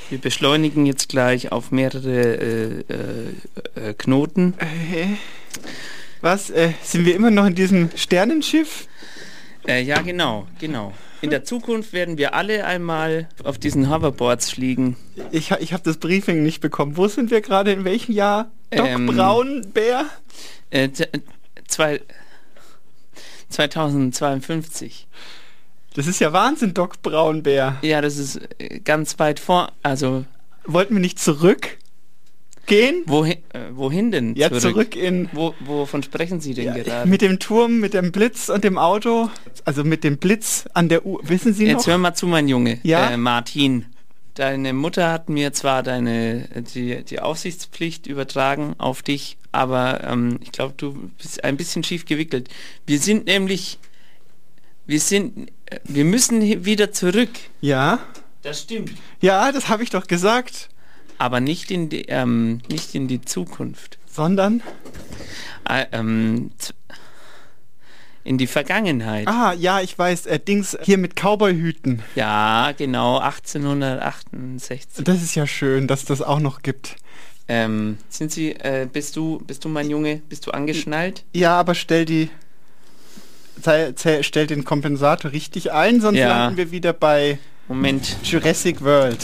Wir beschleunigen jetzt gleich auf mehrere Knoten. Was? Sind wir immer noch in diesem Sternenschiff? Ja, genau. In der Zukunft werden wir alle einmal auf diesen Hoverboards fliegen. Ich habe das Briefing nicht bekommen. Wo sind wir gerade? In welchem Jahr? Doc Braunbär? 2052. Das ist ja Wahnsinn, Doc Braunbär. Ja, das ist ganz weit vor. Also wollten wir nicht zurück gehen? Wohin denn? Ja, zurück in... Wovon sprechen Sie denn gerade? Mit dem Turm, mit dem Blitz und dem Auto. Also mit dem Blitz an der Uhr. Wissen Sie noch? Jetzt hör mal zu, mein Junge. Ja? Martin. Deine Mutter hat mir zwar die Aufsichtspflicht übertragen auf dich, aber ich glaube, du bist ein bisschen schief gewickelt. Wir müssen wieder zurück. Ja? Das stimmt. Ja, das habe ich doch gesagt. Aber nicht in die Zukunft. Sondern? In die Vergangenheit. Ah, ja, ich weiß. Dings hier mit Cowboyhüten. Ja, genau, 1868. Das ist ja schön, dass das auch noch gibt. Bist du mein Junge? Bist du angeschnallt? Ja, aber stell den Kompensator richtig ein, sonst landen wir wieder bei Jurassic World.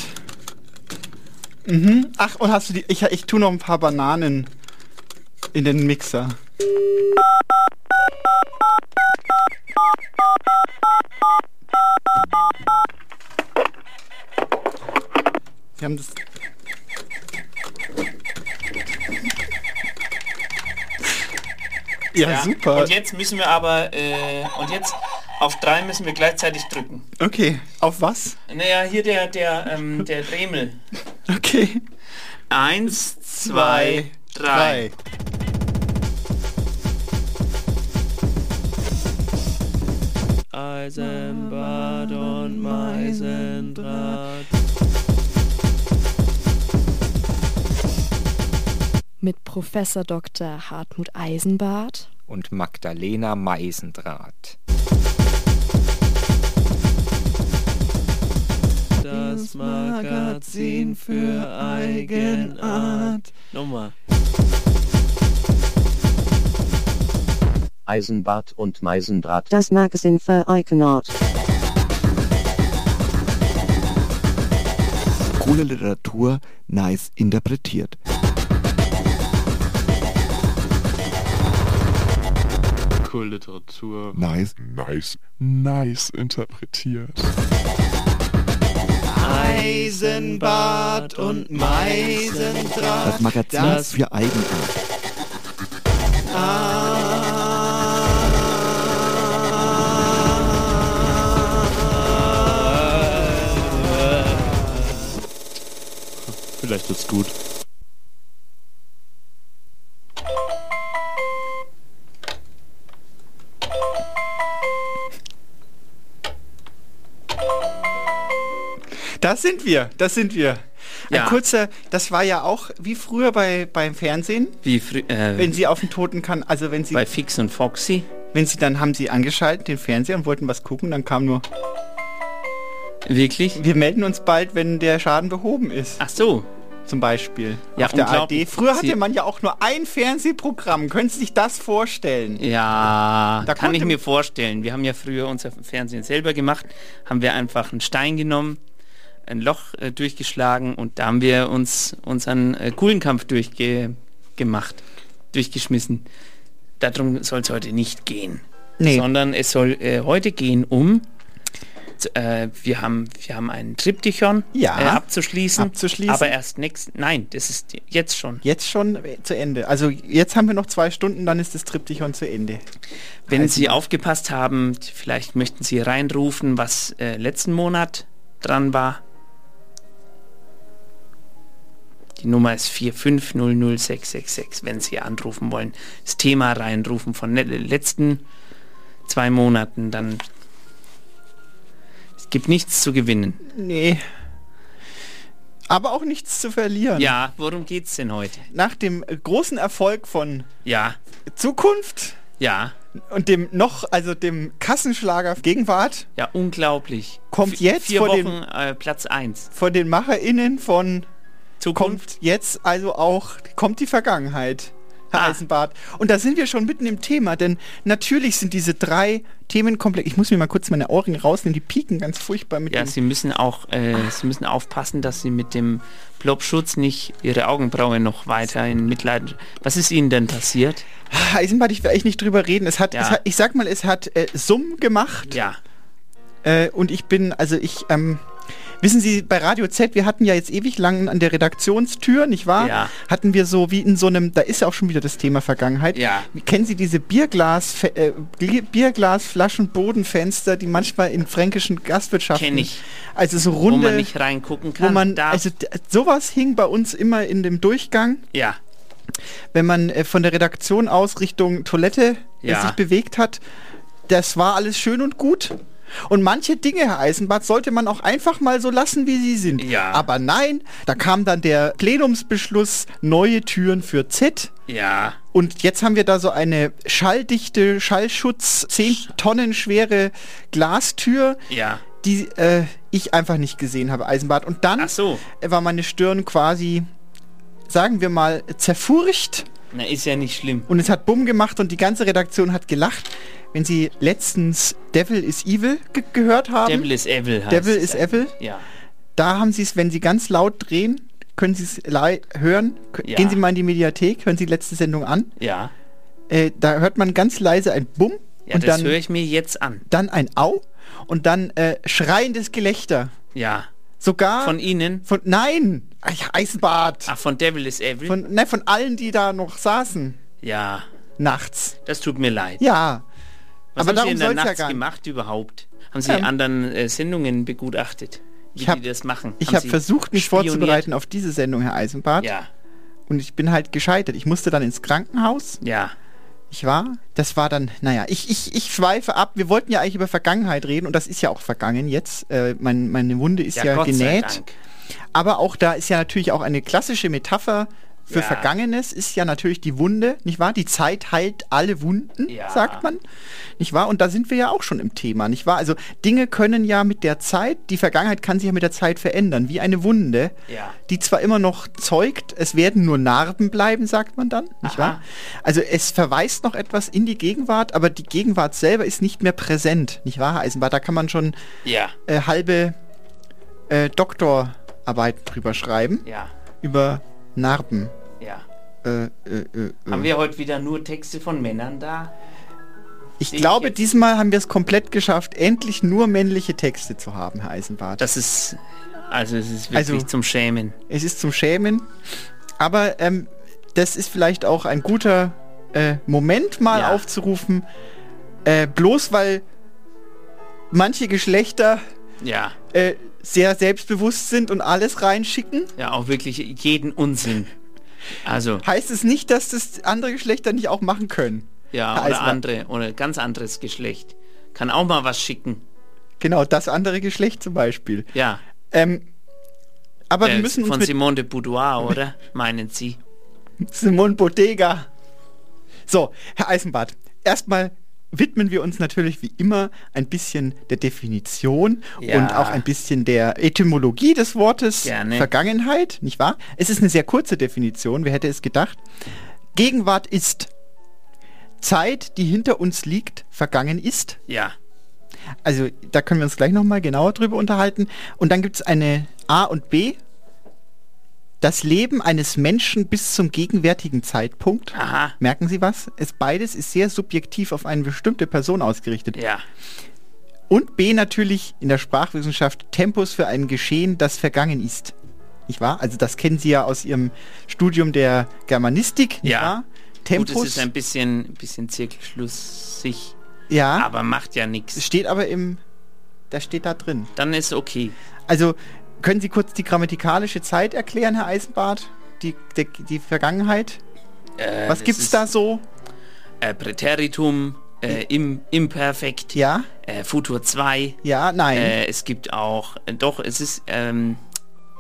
Mhm. Ach, und hast du ich tue noch ein paar Bananen in den Mixer. Sie haben das... Ja, super. Und jetzt müssen wir aber, auf 3 müssen wir gleichzeitig drücken. Okay, auf was? Naja, hier der Dremel. Okay. 1, 2, 3. Eisenbad und Meisendraht. Mit Professor Dr. Hartmut Eisenbart und Magdalena Meisendraht. Das Magazin für Eigenart. Nochmal. Eisenbart und Meisendraht. Das Magazin für Eigenart. Coole Literatur, nice interpretiert. Coole Literatur. Nice interpretiert. Eisenbart und Meisendraht. Das Magazin für Eigenart. Vielleicht wird's gut. Das sind wir. Ja. Ein kurzer, das war ja auch wie früher beim Fernsehen. Wenn Sie auf den Totenkanal, also wenn Sie... Bei Fix und Foxy. Dann haben Sie angeschaltet, den Fernseher, und wollten was gucken, dann kam nur... Wirklich? Wir melden uns bald, wenn der Schaden behoben ist. Ach so. Zum Beispiel. Ja, auf der ARD. Früher hatte man ja auch nur ein Fernsehprogramm. Können Sie sich das vorstellen? Ja, da kann ich mir vorstellen. Wir haben ja früher unser Fernsehen selber gemacht. Haben wir einfach einen Stein genommen, ein Loch durchgeschlagen, und da haben wir uns unseren Kuhlenkampf durchgeschmissen. Darum soll es heute nicht gehen. Nee. Sondern es soll heute gehen um... Wir haben einen Triptychon abzuschließen, aber erst das ist jetzt schon. Jetzt schon zu Ende. Also jetzt haben wir noch 2 Stunden, dann ist das Triptychon zu Ende. Wenn Sie aufgepasst haben, vielleicht möchten Sie reinrufen, was letzten Monat dran war. Die Nummer ist 4500666, wenn Sie anrufen wollen. Das Thema reinrufen von den letzten 2 Monaten, dann... Es gibt nichts zu gewinnen. Nee. Aber auch nichts zu verlieren. Ja, worum geht's denn heute? Nach dem großen Erfolg von Ja. Zukunft. Ja. und dem Kassenschlager Gegenwart. Ja, unglaublich. Kommt jetzt 4 Wochen Platz 1. Von den MacherInnen von Zukunft. Kommt die Vergangenheit, Herr Eisenbart. Und da sind wir schon mitten im Thema, denn natürlich sind diese 3 Themenkomplexe. Ich muss mir mal kurz meine Ohrringe rausnehmen, die pieken ganz furchtbar mit Sie müssen auch Sie müssen aufpassen, dass Sie mit dem Plopschutz nicht Ihre Augenbraue noch weiter in Mitleid. Was ist Ihnen denn passiert? Eisenbart, ich will eigentlich nicht drüber reden. Es hat Summ gemacht. Ja. Und wissen Sie, bei Radio Z, wir hatten ja jetzt ewig lang an der Redaktionstür, nicht wahr? Ja. Hatten wir so wie in so einem, da ist ja auch schon wieder das Thema Vergangenheit. Ja. Kennen Sie diese Bierglasflaschen, Bodenfenster, die manchmal in fränkischen Gastwirtschaften... Kenn ich. Also so runde... Wo man nicht reingucken kann. Sowas hing bei uns immer in dem Durchgang. Ja. Wenn man von der Redaktion aus Richtung Toilette sich bewegt hat. Das war alles schön und gut. Und manche Dinge, Herr Eisenbart, sollte man auch einfach mal so lassen, wie sie sind. Ja. Aber nein, da kam dann der Plenumsbeschluss, neue Türen für Z. Ja. Und jetzt haben wir da so eine schalldichte, Schallschutz, 10 Tonnen schwere Glastür, die ich einfach nicht gesehen habe, Eisenbart. Und dann war meine Stirn quasi, sagen wir mal, zerfurcht. Na, ist ja nicht schlimm. Und es hat Bumm gemacht und die ganze Redaktion hat gelacht. Wenn Sie letztens Devil is Evil gehört haben. Devil is Evil heißt Devil is Evil. Ja. Da haben Sie es, wenn Sie ganz laut drehen, können Sie es hören. Ja. Gehen Sie mal in die Mediathek, hören Sie die letzte Sendung an. Ja. Da hört man ganz leise ein Bumm. Ja, und das höre ich mir jetzt an. Dann ein Au und dann schreiendes Gelächter. Ja. Sogar... Von Ihnen? Nein! Eisenbart! Ach, von Devil is Evil? Von allen, die da noch saßen. Ja. Nachts. Das tut mir leid. Ja. Was haben Sie in der Nacht gemacht überhaupt? Haben Sie anderen Sendungen begutachtet, wie die das machen? Ich habe versucht, mich vorzubereiten auf diese Sendung, Herr Eisenbart. Ja. Und ich bin halt gescheitert. Ich musste dann ins Krankenhaus. Ja. Das war dann, ich schweife ab. Wir wollten ja eigentlich über Vergangenheit reden und das ist ja auch vergangen jetzt. Meine Wunde ist ja Gott genäht. sei Dank. Aber auch da ist ja natürlich auch eine klassische Metapher für Vergangenes, ist ja natürlich die Wunde, nicht wahr? Die Zeit heilt alle Wunden, sagt man, nicht wahr? Und da sind wir ja auch schon im Thema, nicht wahr? Also Dinge können ja mit der Zeit, die Vergangenheit kann sich ja mit der Zeit verändern, wie eine Wunde, die zwar immer noch zeugt, es werden nur Narben bleiben, sagt man dann, nicht wahr? Also es verweist noch etwas in die Gegenwart, aber die Gegenwart selber ist nicht mehr präsent, nicht wahr, Herr Eisenbart? Da kann man schon halbe Doktorarbeiten drüber schreiben, über Narben. Ja. Haben wir heute wieder nur Texte von Männern da? Ich glaube, diesmal haben wir es komplett geschafft, endlich nur männliche Texte zu haben, Herr Eisenbart. Es ist wirklich zum Schämen. Es ist zum Schämen. Aber das ist vielleicht auch ein guter Moment mal aufzurufen. Bloß weil manche Geschlechter sehr selbstbewusst sind und alles reinschicken. Ja, auch wirklich jeden Unsinn. Also heißt es nicht, dass das andere Geschlechter nicht auch machen können? Ja, oder ganz anderes Geschlecht. Kann auch mal was schicken. Genau, das andere Geschlecht zum Beispiel. Ja. Aber wir müssen uns von Simone de Beauvoir, oder? Meinen Sie? Simone Bodega. So, Herr Eisenbart, erstmal widmen wir uns natürlich wie immer ein bisschen der Definition und auch ein bisschen der Etymologie des Wortes Vergangenheit, nicht wahr? Es ist eine sehr kurze Definition, wer hätte es gedacht? Gegenwart ist Zeit, die hinter uns liegt, vergangen ist. Ja. Also da können wir uns gleich nochmal genauer drüber unterhalten. Und dann gibt es eine A und B. Das Leben eines Menschen bis zum gegenwärtigen Zeitpunkt. Aha. Merken Sie was? Beides ist sehr subjektiv auf eine bestimmte Person ausgerichtet. Ja. Und B natürlich in der Sprachwissenschaft Tempus für ein Geschehen, das vergangen ist. Nicht wahr? Also das kennen Sie ja aus Ihrem Studium der Germanistik. Nicht wahr? Tempus. Gut, es ist ein bisschen zirkelschlussig. Ja. Aber macht ja nichts. Es steht aber das steht da drin. Dann ist okay. Also können Sie kurz die grammatikalische Zeit erklären, Herr Eisenbart? Die Vergangenheit? Was gibt's da so? Präteritum, Imperfekt, Futur 2. Ja, nein. Es gibt auch, es ist...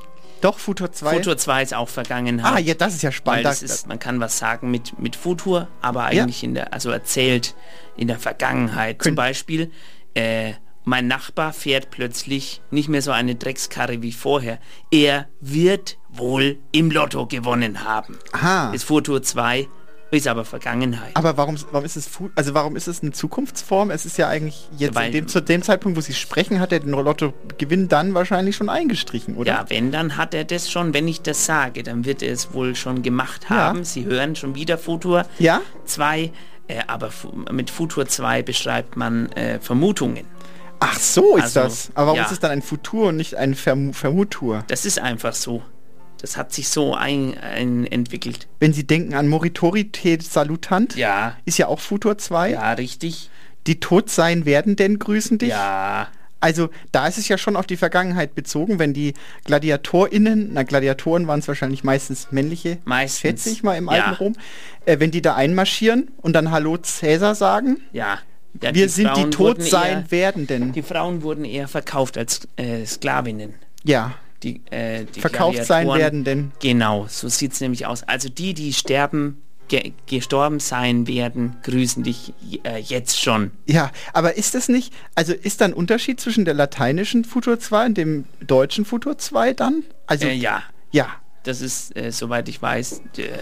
Doch, Futur 2. Futur 2 ist auch Vergangenheit. Ja, das ist ja spannend. Weil man kann was sagen mit Futur, aber eigentlich erzählt in der Vergangenheit. Zum Beispiel, mein Nachbar fährt plötzlich nicht mehr so eine Dreckskarre wie vorher. Er wird wohl im Lotto gewonnen haben. Aha. Ist Futur 2, ist aber Vergangenheit. Aber warum ist es eine Zukunftsform? Es ist ja eigentlich jetzt zu dem Zeitpunkt, wo Sie sprechen, hat er den Lottogewinn dann wahrscheinlich schon eingestrichen, oder? Ja, dann hat er das schon. Wenn ich das sage, dann wird er es wohl schon gemacht haben. Ja. Sie hören schon wieder Futur 2, aber mit Futur 2 beschreibt man Vermutungen. Ach so ist das. Aber warum ist es dann ein Futur und nicht ein Vermutur? Das ist einfach so. Das hat sich so entwickelt. Wenn Sie denken an Moritorität Salutant, ist ja auch Futur 2. Ja, richtig. Die tot sein werden denn grüßen dich. Ja. Also da ist es ja schon auf die Vergangenheit bezogen, wenn die GladiatorInnen, Gladiatoren waren es wahrscheinlich meistens männliche, schätze ich mal im alten Rom, wenn die da einmarschieren und dann Hallo Cäsar sagen. Ja, wir sind die tot sein werdenden. Die Frauen wurden eher verkauft als Sklavinnen. Ja. Die verkauft sein werdenden. Genau, so sieht es nämlich aus. Also die gestorben sein werden, grüßen dich jetzt schon. Ja, aber ist das nicht, also ist da ein Unterschied zwischen der lateinischen Futur 2 und dem deutschen Futur 2 dann? Also ja. Das ist, soweit ich weiß,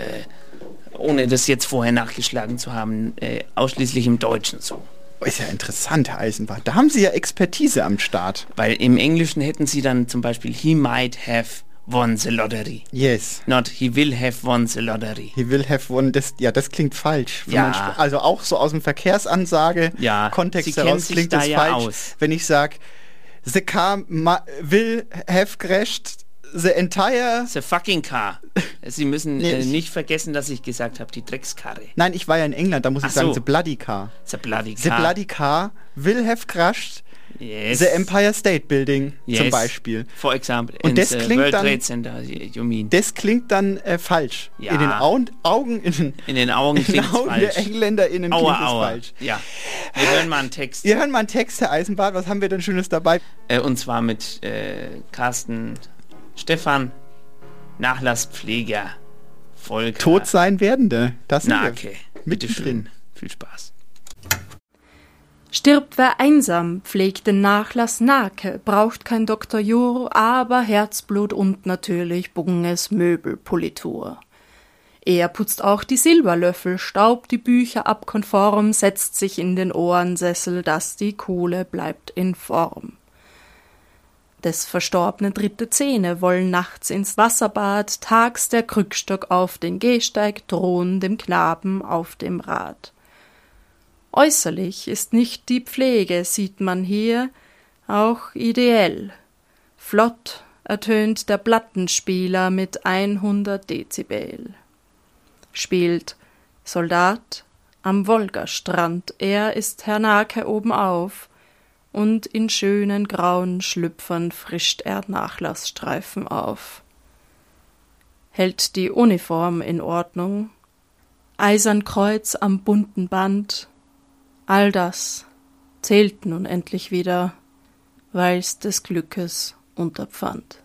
ohne das jetzt vorher nachgeschlagen zu haben, ausschließlich im Deutschen so. Ist ja interessant, Herr Eisenbart. Da haben Sie ja Expertise am Start. Weil im Englischen hätten Sie dann zum Beispiel he might have won the lottery. Yes. Not he will have won the lottery. He will have won, das klingt falsch. Also auch so aus dem Verkehrsansage, Kontext heraus klingt das falsch. Wenn ich sage, the car will have crashed, the fucking car. Sie müssen nicht vergessen, dass ich gesagt habe, die Dreckskarre. Nein, ich war ja in England, da muss ich sagen, the bloody car. The bloody car. The bloody car will have crashed the Empire State Building zum Beispiel. For example. Und das klingt World dann, Trade Center, you mean. Das klingt dann falsch. Ja. In den Augen klingt es falsch. Der EngländerInnen klingt es falsch. Ja. Wir hören mal einen Text. Herr Eisenbart. Was haben wir denn Schönes dabei? Und zwar mit Carsten Stefan, Nachlasspfleger, Volker. Tot sein werdende. Das sind wir mittendrin. Viel Spaß. Stirbt wer einsam, pflegt den Nachlass Nake, braucht kein Dr. Jur, aber Herzblut und natürlich Bunges Möbelpolitur. Er putzt auch die Silberlöffel, staubt die Bücher ab konform, setzt sich in den Ohrensessel, dass die Kohle bleibt in Form. Des Verstorbenen dritte Zähne wollen nachts ins Wasserbad, tags der Krückstock auf den Gehsteig, drohen dem Knaben auf dem Rad. Äußerlich ist nicht die Pflege, sieht man hier, auch ideell. Flott ertönt der Plattenspieler mit 100 Dezibel. Spielt Soldat am Wolgastrand, er ist Herr Nake obenauf, und in schönen grauen Schlüpfern frischt er Nachlassstreifen auf. Hält die Uniform in Ordnung, Eisernkreuz am bunten Band, all das zählt nun endlich wieder, weil's des Glückes unterpfand.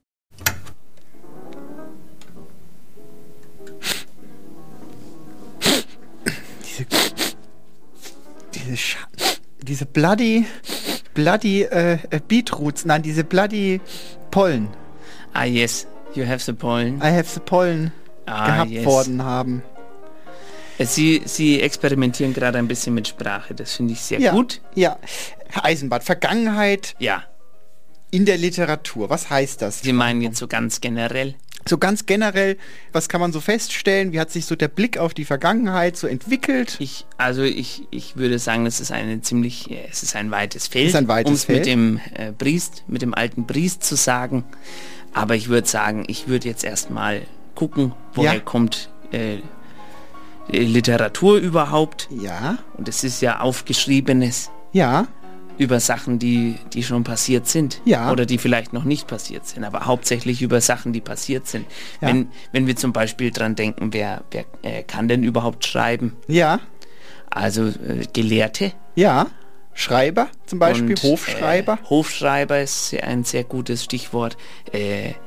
Diese bloody Beetroots, nein, diese bloody Pollen. Ah, yes, you have the pollen. I have the pollen gehabt worden haben. Sie experimentieren gerade ein bisschen mit Sprache, das finde ich sehr gut. Ja, Herr Eisenbart, Vergangenheit in der Literatur, was heißt das? Sie meinen jetzt so ganz generell? So ganz generell, was kann man so feststellen? Wie hat sich so der Blick auf die Vergangenheit so entwickelt? Ich würde sagen, es ist ein weites Feld, um es mit dem mit dem alten Priest zu sagen. Aber ich würde sagen, ich würde jetzt erstmal gucken, woher kommt Literatur überhaupt. Ja. Und es ist ja Aufgeschriebenes. Ja. Über Sachen, die schon passiert sind. Ja. Oder die vielleicht noch nicht passiert sind, aber hauptsächlich über Sachen, die passiert sind. Ja. Wenn wir zum Beispiel dran denken, wer kann denn überhaupt schreiben? Ja. Also Gelehrte. Ja. Schreiber zum Beispiel, und, Hofschreiber. Hofschreiber ist ein sehr gutes Stichwort.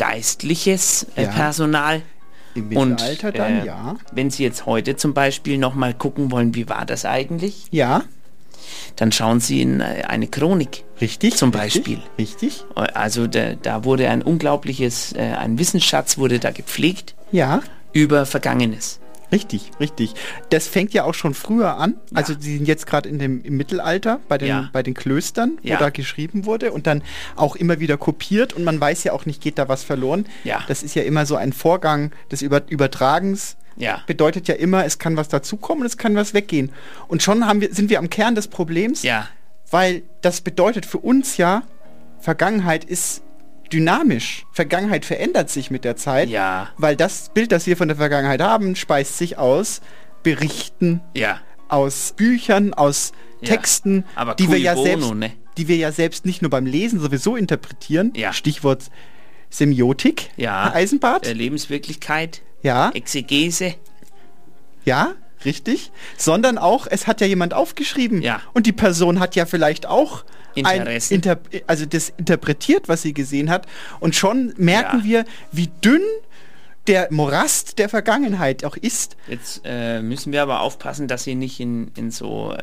geistliches Personal. Im Mittelalter dann, ja. Wenn Sie jetzt heute zum Beispiel nochmal gucken wollen, wie war das eigentlich? Ja. Dann schauen Sie in eine Chronik. Richtig. Zum Beispiel. Richtig. Also da wurde ein unglaubliches, ein Wissensschatz wurde da gepflegt. Ja. Über Vergangenes. Richtig, richtig. Das fängt ja auch schon früher an. Ja. Also Sie sind jetzt gerade im Mittelalter bei den Klöstern, wo da geschrieben wurde und dann auch immer wieder kopiert und man weiß ja auch nicht, geht da was verloren. Ja. Das ist ja immer so ein Vorgang des Übertragens. Ja. Bedeutet ja immer, es kann was dazukommen und es kann was weggehen. Und schon sind wir am Kern des Problems, weil das bedeutet für uns ja, Vergangenheit ist dynamisch. Vergangenheit verändert sich mit der Zeit, weil das Bild, das wir von der Vergangenheit haben, speist sich aus Berichten, aus Büchern, aus Texten, aber die wir ja selbst nicht nur beim Lesen sowieso interpretieren. Stichwort Semiotik, Herr Eisenbart. Lebenswirklichkeit, Exegese. Ja, richtig. Sondern auch, es hat ja jemand aufgeschrieben. Und die Person hat ja vielleicht auch also das interpretiert, was sie gesehen hat. Und schon merken wir, wie dünn der Morast der Vergangenheit auch ist. Jetzt müssen wir aber aufpassen, dass sie nicht in so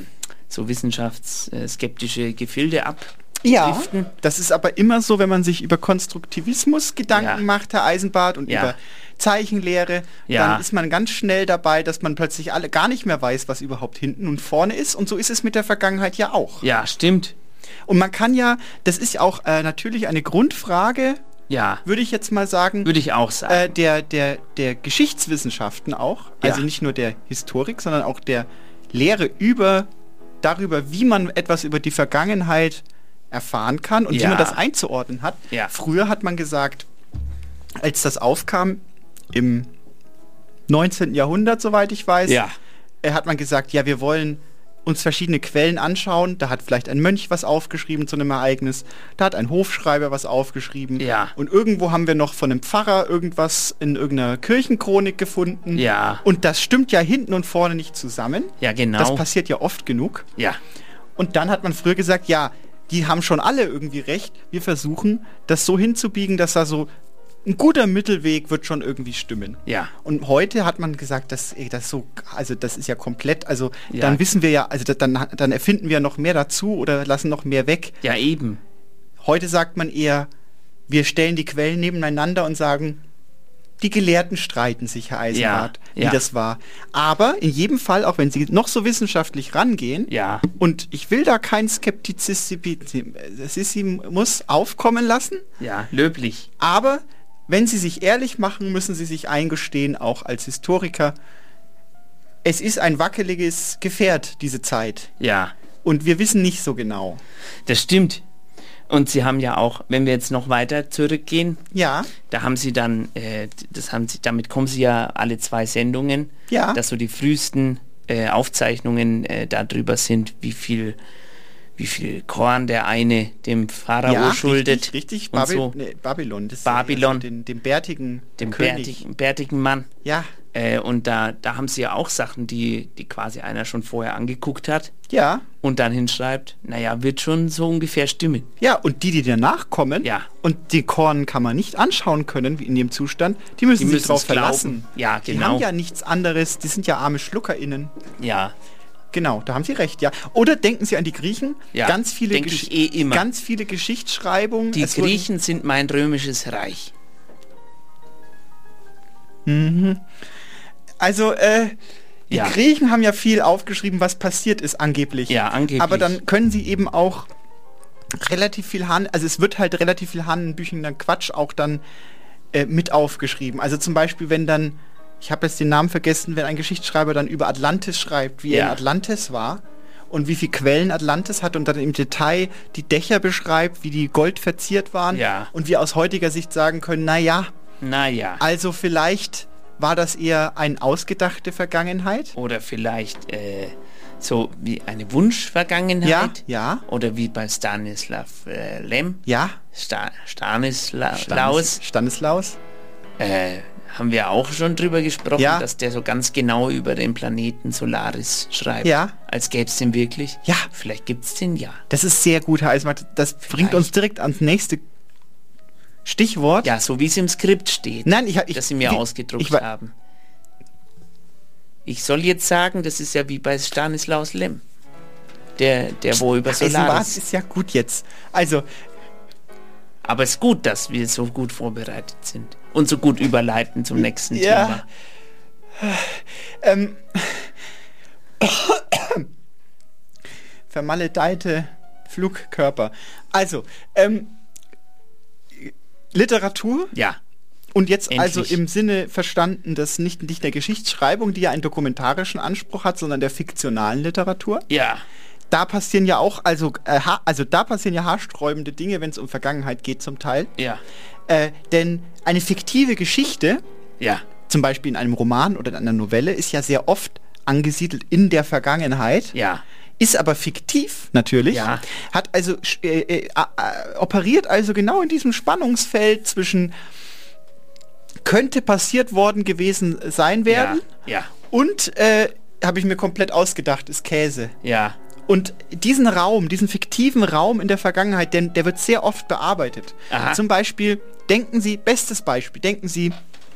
wissenschaftsskeptische Gefilde abdriften. Das ist aber immer so, wenn man sich über Konstruktivismus Gedanken macht, Herr Eisenbart, und über Zeichenlehre, dann ist man ganz schnell dabei, dass man plötzlich gar nicht mehr weiß, was überhaupt hinten und vorne ist. Und so ist es mit der Vergangenheit ja auch. Ja, stimmt. Und man kann das ist ja auch natürlich eine Grundfrage, würde ich jetzt mal sagen. Würde ich auch sagen. Der Geschichtswissenschaften auch, also nicht nur der Historik, sondern auch der Lehre darüber, wie man etwas über die Vergangenheit erfahren kann und wie man das einzuordnen hat. Ja. Früher hat man gesagt, als das aufkam, im 19. Jahrhundert, soweit ich weiß, hat man gesagt, wir wollen uns verschiedene Quellen anschauen. Da hat vielleicht ein Mönch was aufgeschrieben zu einem Ereignis, da hat ein Hofschreiber was aufgeschrieben und irgendwo haben wir noch von einem Pfarrer irgendwas in irgendeiner Kirchenchronik gefunden. Ja. Und das stimmt ja hinten und vorne nicht zusammen. Ja, genau. Das passiert ja oft genug. Ja. Und dann hat man früher gesagt, die haben schon alle irgendwie recht. Wir versuchen, das so hinzubiegen, dass da so ein guter Mittelweg wird schon irgendwie stimmen. Ja. Und heute hat man gesagt, das ist ja komplett, also dann wissen wir dann erfinden wir noch mehr dazu oder lassen noch mehr weg. Ja, eben. Heute sagt man eher, wir stellen die Quellen nebeneinander und sagen, die Gelehrten streiten sich, Herr Eisenbart, wie das war. Aber in jedem Fall, auch wenn Sie noch so wissenschaftlich rangehen, und ich will da kein Skeptizismus aufkommen lassen. Ja, löblich. Aber wenn Sie sich ehrlich machen, müssen Sie sich eingestehen, auch als Historiker, es ist ein wackeliges Gefährt, diese Zeit. Ja. Und wir wissen nicht so genau. Das stimmt. Und Sie haben ja auch, wenn wir jetzt noch weiter zurückgehen, da haben Sie dann, damit kommen Sie ja alle 2 Sendungen, dass so die frühesten Aufzeichnungen darüber sind, wie viel Korn der eine dem Pharao schuldet. Richtig. Babylon. Also dem bärtigen Mann. Ja. Und da haben sie ja auch Sachen, die quasi einer schon vorher angeguckt hat. Ja. Und dann hinschreibt, wird schon so ungefähr stimmen. Ja, und die danach kommen, und die Korn kann man nicht anschauen können, wie in dem Zustand, die müssen sich drauf verlassen. Ja, genau. Die haben ja nichts anderes, die sind ja arme SchluckerInnen. Ja. Genau, da haben Sie recht, Oder denken Sie an die Griechen. Ganz viele ganz viele Geschichtsschreibungen. Die Griechen sind mein römisches Reich. Mhm. Also, die Griechen haben ja viel aufgeschrieben, was passiert ist, angeblich. Ja, angeblich. Aber dann können sie eben auch relativ viel es wird halt relativ viel Hahnenbüchen dann Quatsch auch dann mit aufgeschrieben. Also zum Beispiel, wenn dann, ich habe jetzt den Namen vergessen, wenn ein Geschichtsschreiber dann über Atlantis schreibt, wie er in Atlantis war und wie viele Quellen Atlantis hat und dann im Detail die Dächer beschreibt, wie die Gold verziert waren und wir aus heutiger Sicht sagen können, naja, also vielleicht war das eher eine ausgedachte Vergangenheit. Oder vielleicht so wie eine Wunschvergangenheit. Ja. Oder wie bei Stanislav Lem. Ja. Stanislaus. Haben wir auch schon drüber gesprochen, dass der so ganz genau über den Planeten Solaris schreibt. Ja. Als gäbe es den wirklich. Ja. Vielleicht gibt es den Das ist sehr gut, Herr Eismark. Das bringt uns direkt ans nächste Stichwort? Ja, so wie es im Skript steht. Nein, das Sie mir ausgedruckt haben. Ich soll jetzt sagen, das ist ja wie bei Stanislaus Lem. Der wo über Solaris... ist ja gut jetzt. Also... Aber es ist gut, dass wir so gut vorbereitet sind. Und so gut überleiten zum nächsten Thema. Vermaledeite Flugkörper. Also, Literatur. Ja. Und jetzt endlich. Also im Sinne verstanden, dass nicht der Geschichtsschreibung, die ja einen dokumentarischen Anspruch hat, sondern der fiktionalen Literatur. Ja. Da passieren ja auch, da passieren ja haarsträubende Dinge, wenn es um Vergangenheit geht zum Teil. Ja. Denn eine fiktive Geschichte, ja, zum Beispiel in einem Roman oder in einer Novelle, ist ja sehr oft angesiedelt in der Vergangenheit. Ja. Ist aber fiktiv natürlich, ja. Hat also operiert also genau in diesem Spannungsfeld zwischen könnte passiert worden gewesen sein werden und habe ich mir komplett ausgedacht, ist Käse. Ja. Und diesen fiktiven Raum in der Vergangenheit, der wird sehr oft bearbeitet. Aha. Zum Beispiel, bestes Beispiel, denken Sie,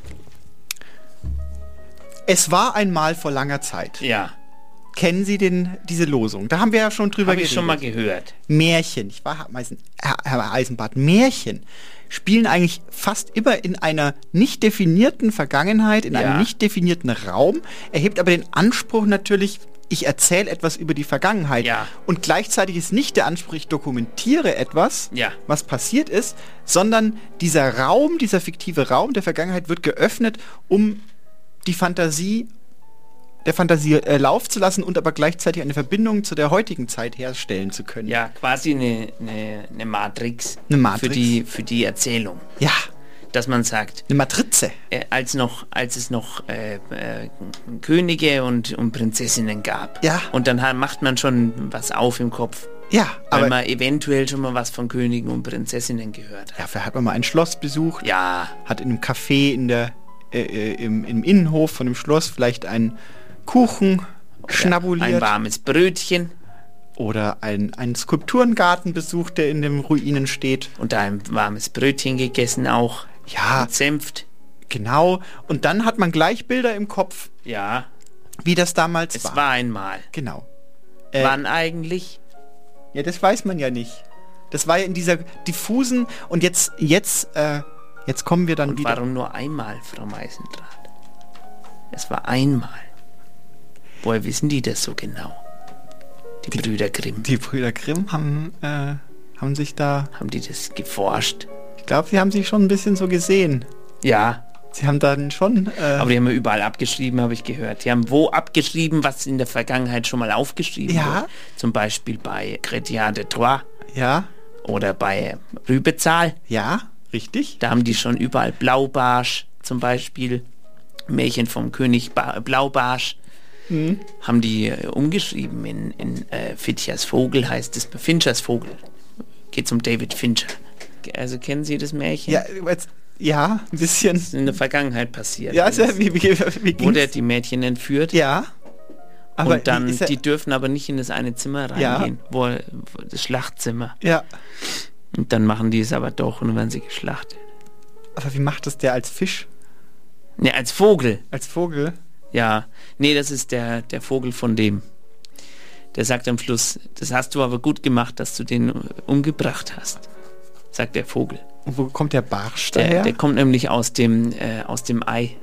es war einmal vor langer Zeit. Ja. Kennen Sie diese Losung? Da haben wir ja schon drüber geredet. Habe ich schon mal gehört. Märchen, Herr Eisenbart, Märchen spielen eigentlich fast immer in einer nicht definierten Vergangenheit, in einem nicht definierten Raum, erhebt aber den Anspruch natürlich, ich erzähle etwas über die Vergangenheit. Ja. Und gleichzeitig ist nicht der Anspruch, ich dokumentiere etwas, was passiert ist, sondern dieser fiktive Raum der Vergangenheit wird geöffnet, um die Fantasie Lauf zu lassen und aber gleichzeitig eine Verbindung zu der heutigen Zeit herstellen zu können. Ja, quasi eine Matrix. Eine Matrix. Für die Erzählung. Ja. Dass man sagt... Eine Matrize. Als es noch Könige und Prinzessinnen gab. Ja. Und dann macht man schon was auf im Kopf. Ja, weil man eventuell schon mal was von Königen und Prinzessinnen gehört hat. Ja, vielleicht hat man mal ein Schloss besucht. Ja. Hat in einem Café im Innenhof von dem Schloss vielleicht einen Kuchen schnabuliert. Ein warmes Brötchen. Oder einen Skulpturengarten besucht, der in den Ruinen steht. Und ein warmes Brötchen gegessen auch. Ja. Mit Senft. Genau. Und dann hat man gleich Bilder im Kopf. Ja. Wie das damals war. Es war einmal. Genau. Wann eigentlich? Ja, das weiß man ja nicht. Das war ja in dieser diffusen... Und jetzt kommen wir dann und wieder... Warum nur einmal, Frau Meisendrath? Es war einmal. Woher wissen die das so genau? Die Brüder Grimm. Die Brüder Grimm haben sich da... Haben die das geforscht? Ich glaube, sie haben sich schon ein bisschen so gesehen. Ja. Sie haben dann schon... Aber die haben ja überall abgeschrieben, habe ich gehört. Die haben wo abgeschrieben, was in der Vergangenheit schon mal aufgeschrieben wurde. Zum Beispiel bei Chrétien de Troyes. Ja. Oder bei Rübezahl. Ja, richtig. Da haben die schon überall Blaubarsch zum Beispiel. Märchen vom König Blaubarsch. Haben die umgeschrieben in Fitchers Vogel, heißt es. Finchers Vogel. Geht um David Fincher. Also kennen Sie das Märchen? Ja, ein bisschen. Das ist in der Vergangenheit passiert. Ja, also, wie wurde er die Mädchen entführt? Ja. Aber und dann, die dürfen aber nicht in das eine Zimmer reingehen, wo das Schlachtzimmer. Ja. Und dann machen die es aber doch und dann werden sie geschlachtet. Aber wie macht das der als Fisch? Ne, als Vogel. Als Vogel? Ja. Nee, das ist der Vogel von dem. Der sagt am Schluss, das hast du aber gut gemacht, dass du den umgebracht hast. Sagt der Vogel. Und wo kommt der Barsch daher? Der kommt nämlich aus dem Ei.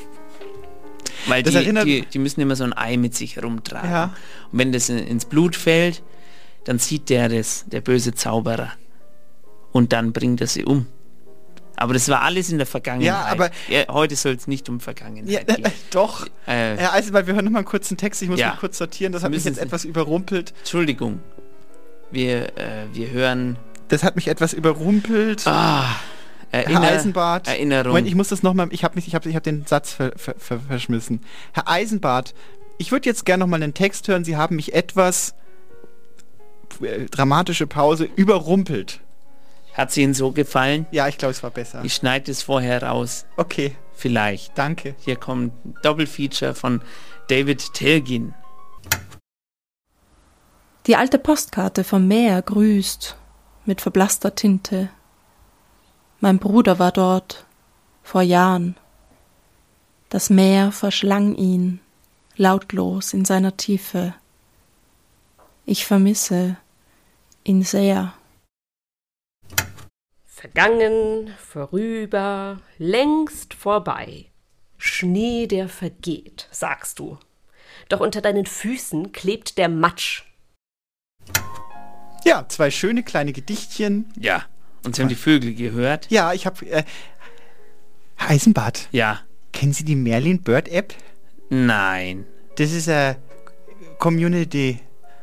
Weil die müssen immer so ein Ei mit sich rumtragen. Ja. Und wenn das ins Blut fällt, dann sieht der böse Zauberer. Und dann bringt er sie um. Aber das war alles in der Vergangenheit. Ja, aber heute soll es nicht um Vergangenheit gehen. Doch. Herr Eisenbart, wir hören nochmal einen kurzen Text. Ich muss mal kurz sortieren. Das hat mich jetzt etwas überrumpelt. Entschuldigung. Wir hören... Das hat mich etwas überrumpelt. Herr Eisenbart. Erinnerung. Moment, ich muss das nochmal... Ich hab den Satz verschmissen. Herr Eisenbart, ich würde jetzt gerne nochmal einen Text hören. Sie haben mich etwas... dramatische Pause überrumpelt. Hat es Ihnen so gefallen? Ja, ich glaube, es war besser. Ich schneide es vorher raus. Okay. Vielleicht. Danke. Hier kommt ein Doppelfeature von David Telgin. Die alte Postkarte vom Meer grüßt mit verblasster Tinte. Mein Bruder war dort, vor Jahren. Das Meer verschlang ihn, lautlos in seiner Tiefe. Ich vermisse ihn sehr. Vergangen, vorüber, längst vorbei. Schnee, der vergeht, sagst du. Doch unter deinen Füßen klebt der Matsch. Ja, 2 schöne kleine Gedichtchen. Ja, und Sie haben die Vögel gehört. Ja, ich habe... Herr Eisenbart. Ja. Kennen Sie die Merlin Bird App? Nein. Das ist eine Community.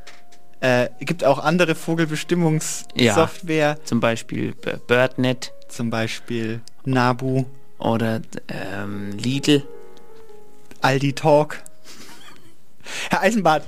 Gibt auch andere Vogelbestimmungssoftware. Ja, zum Beispiel BirdNet. Zum Beispiel Nabu. Oder Lidl. Aldi Talk. Herr Eisenbart,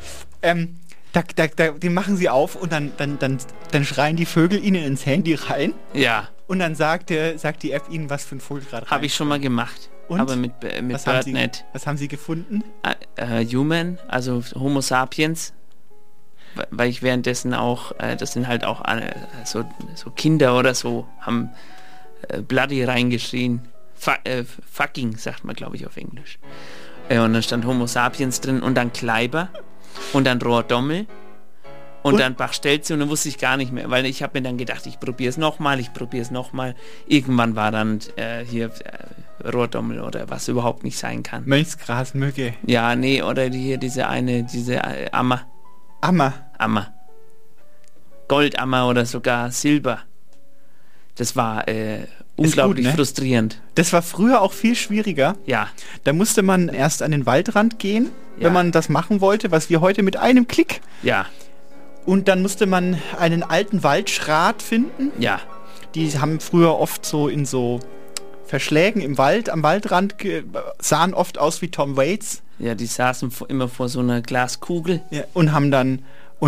die machen Sie auf und dann schreien die Vögel Ihnen ins Handy rein. Ja. Und dann sagt die App Ihnen, was für ein Vogel gerade rein. Habe ich schon mal gemacht. Und? Aber mit BirdNet. Was haben Sie gefunden? Human, also Homo sapiens. Weil ich währenddessen auch, das sind halt auch so Kinder oder so, haben Bloody reingeschrien. Fucking, sagt man, glaube ich, auf Englisch. Und dann stand Homo sapiens drin und dann Kleiber und dann Rohrdommel und dann Bachstelze und dann wusste ich gar nicht mehr, weil ich habe mir dann gedacht, ich probiere es nochmal. Irgendwann war dann hier Rohrdommel oder was überhaupt nicht sein kann. Mönchsgrasmücke. Ja, nee, oder hier diese Ammer. Ammer. Goldammer oder sogar Silber. Das war unglaublich gut, ne? Frustrierend. Das war früher auch viel schwieriger. Ja. Da musste man erst an den Waldrand gehen, wenn man das machen wollte, was wir heute mit einem Klick. Ja. Und dann musste man einen alten Waldschrat finden. Ja. Die haben früher oft so in so Verschlägen im Wald, am Waldrand, sahen oft aus wie Tom Waits. Ja, die saßen immer vor so einer Glaskugel. Ja, und haben dann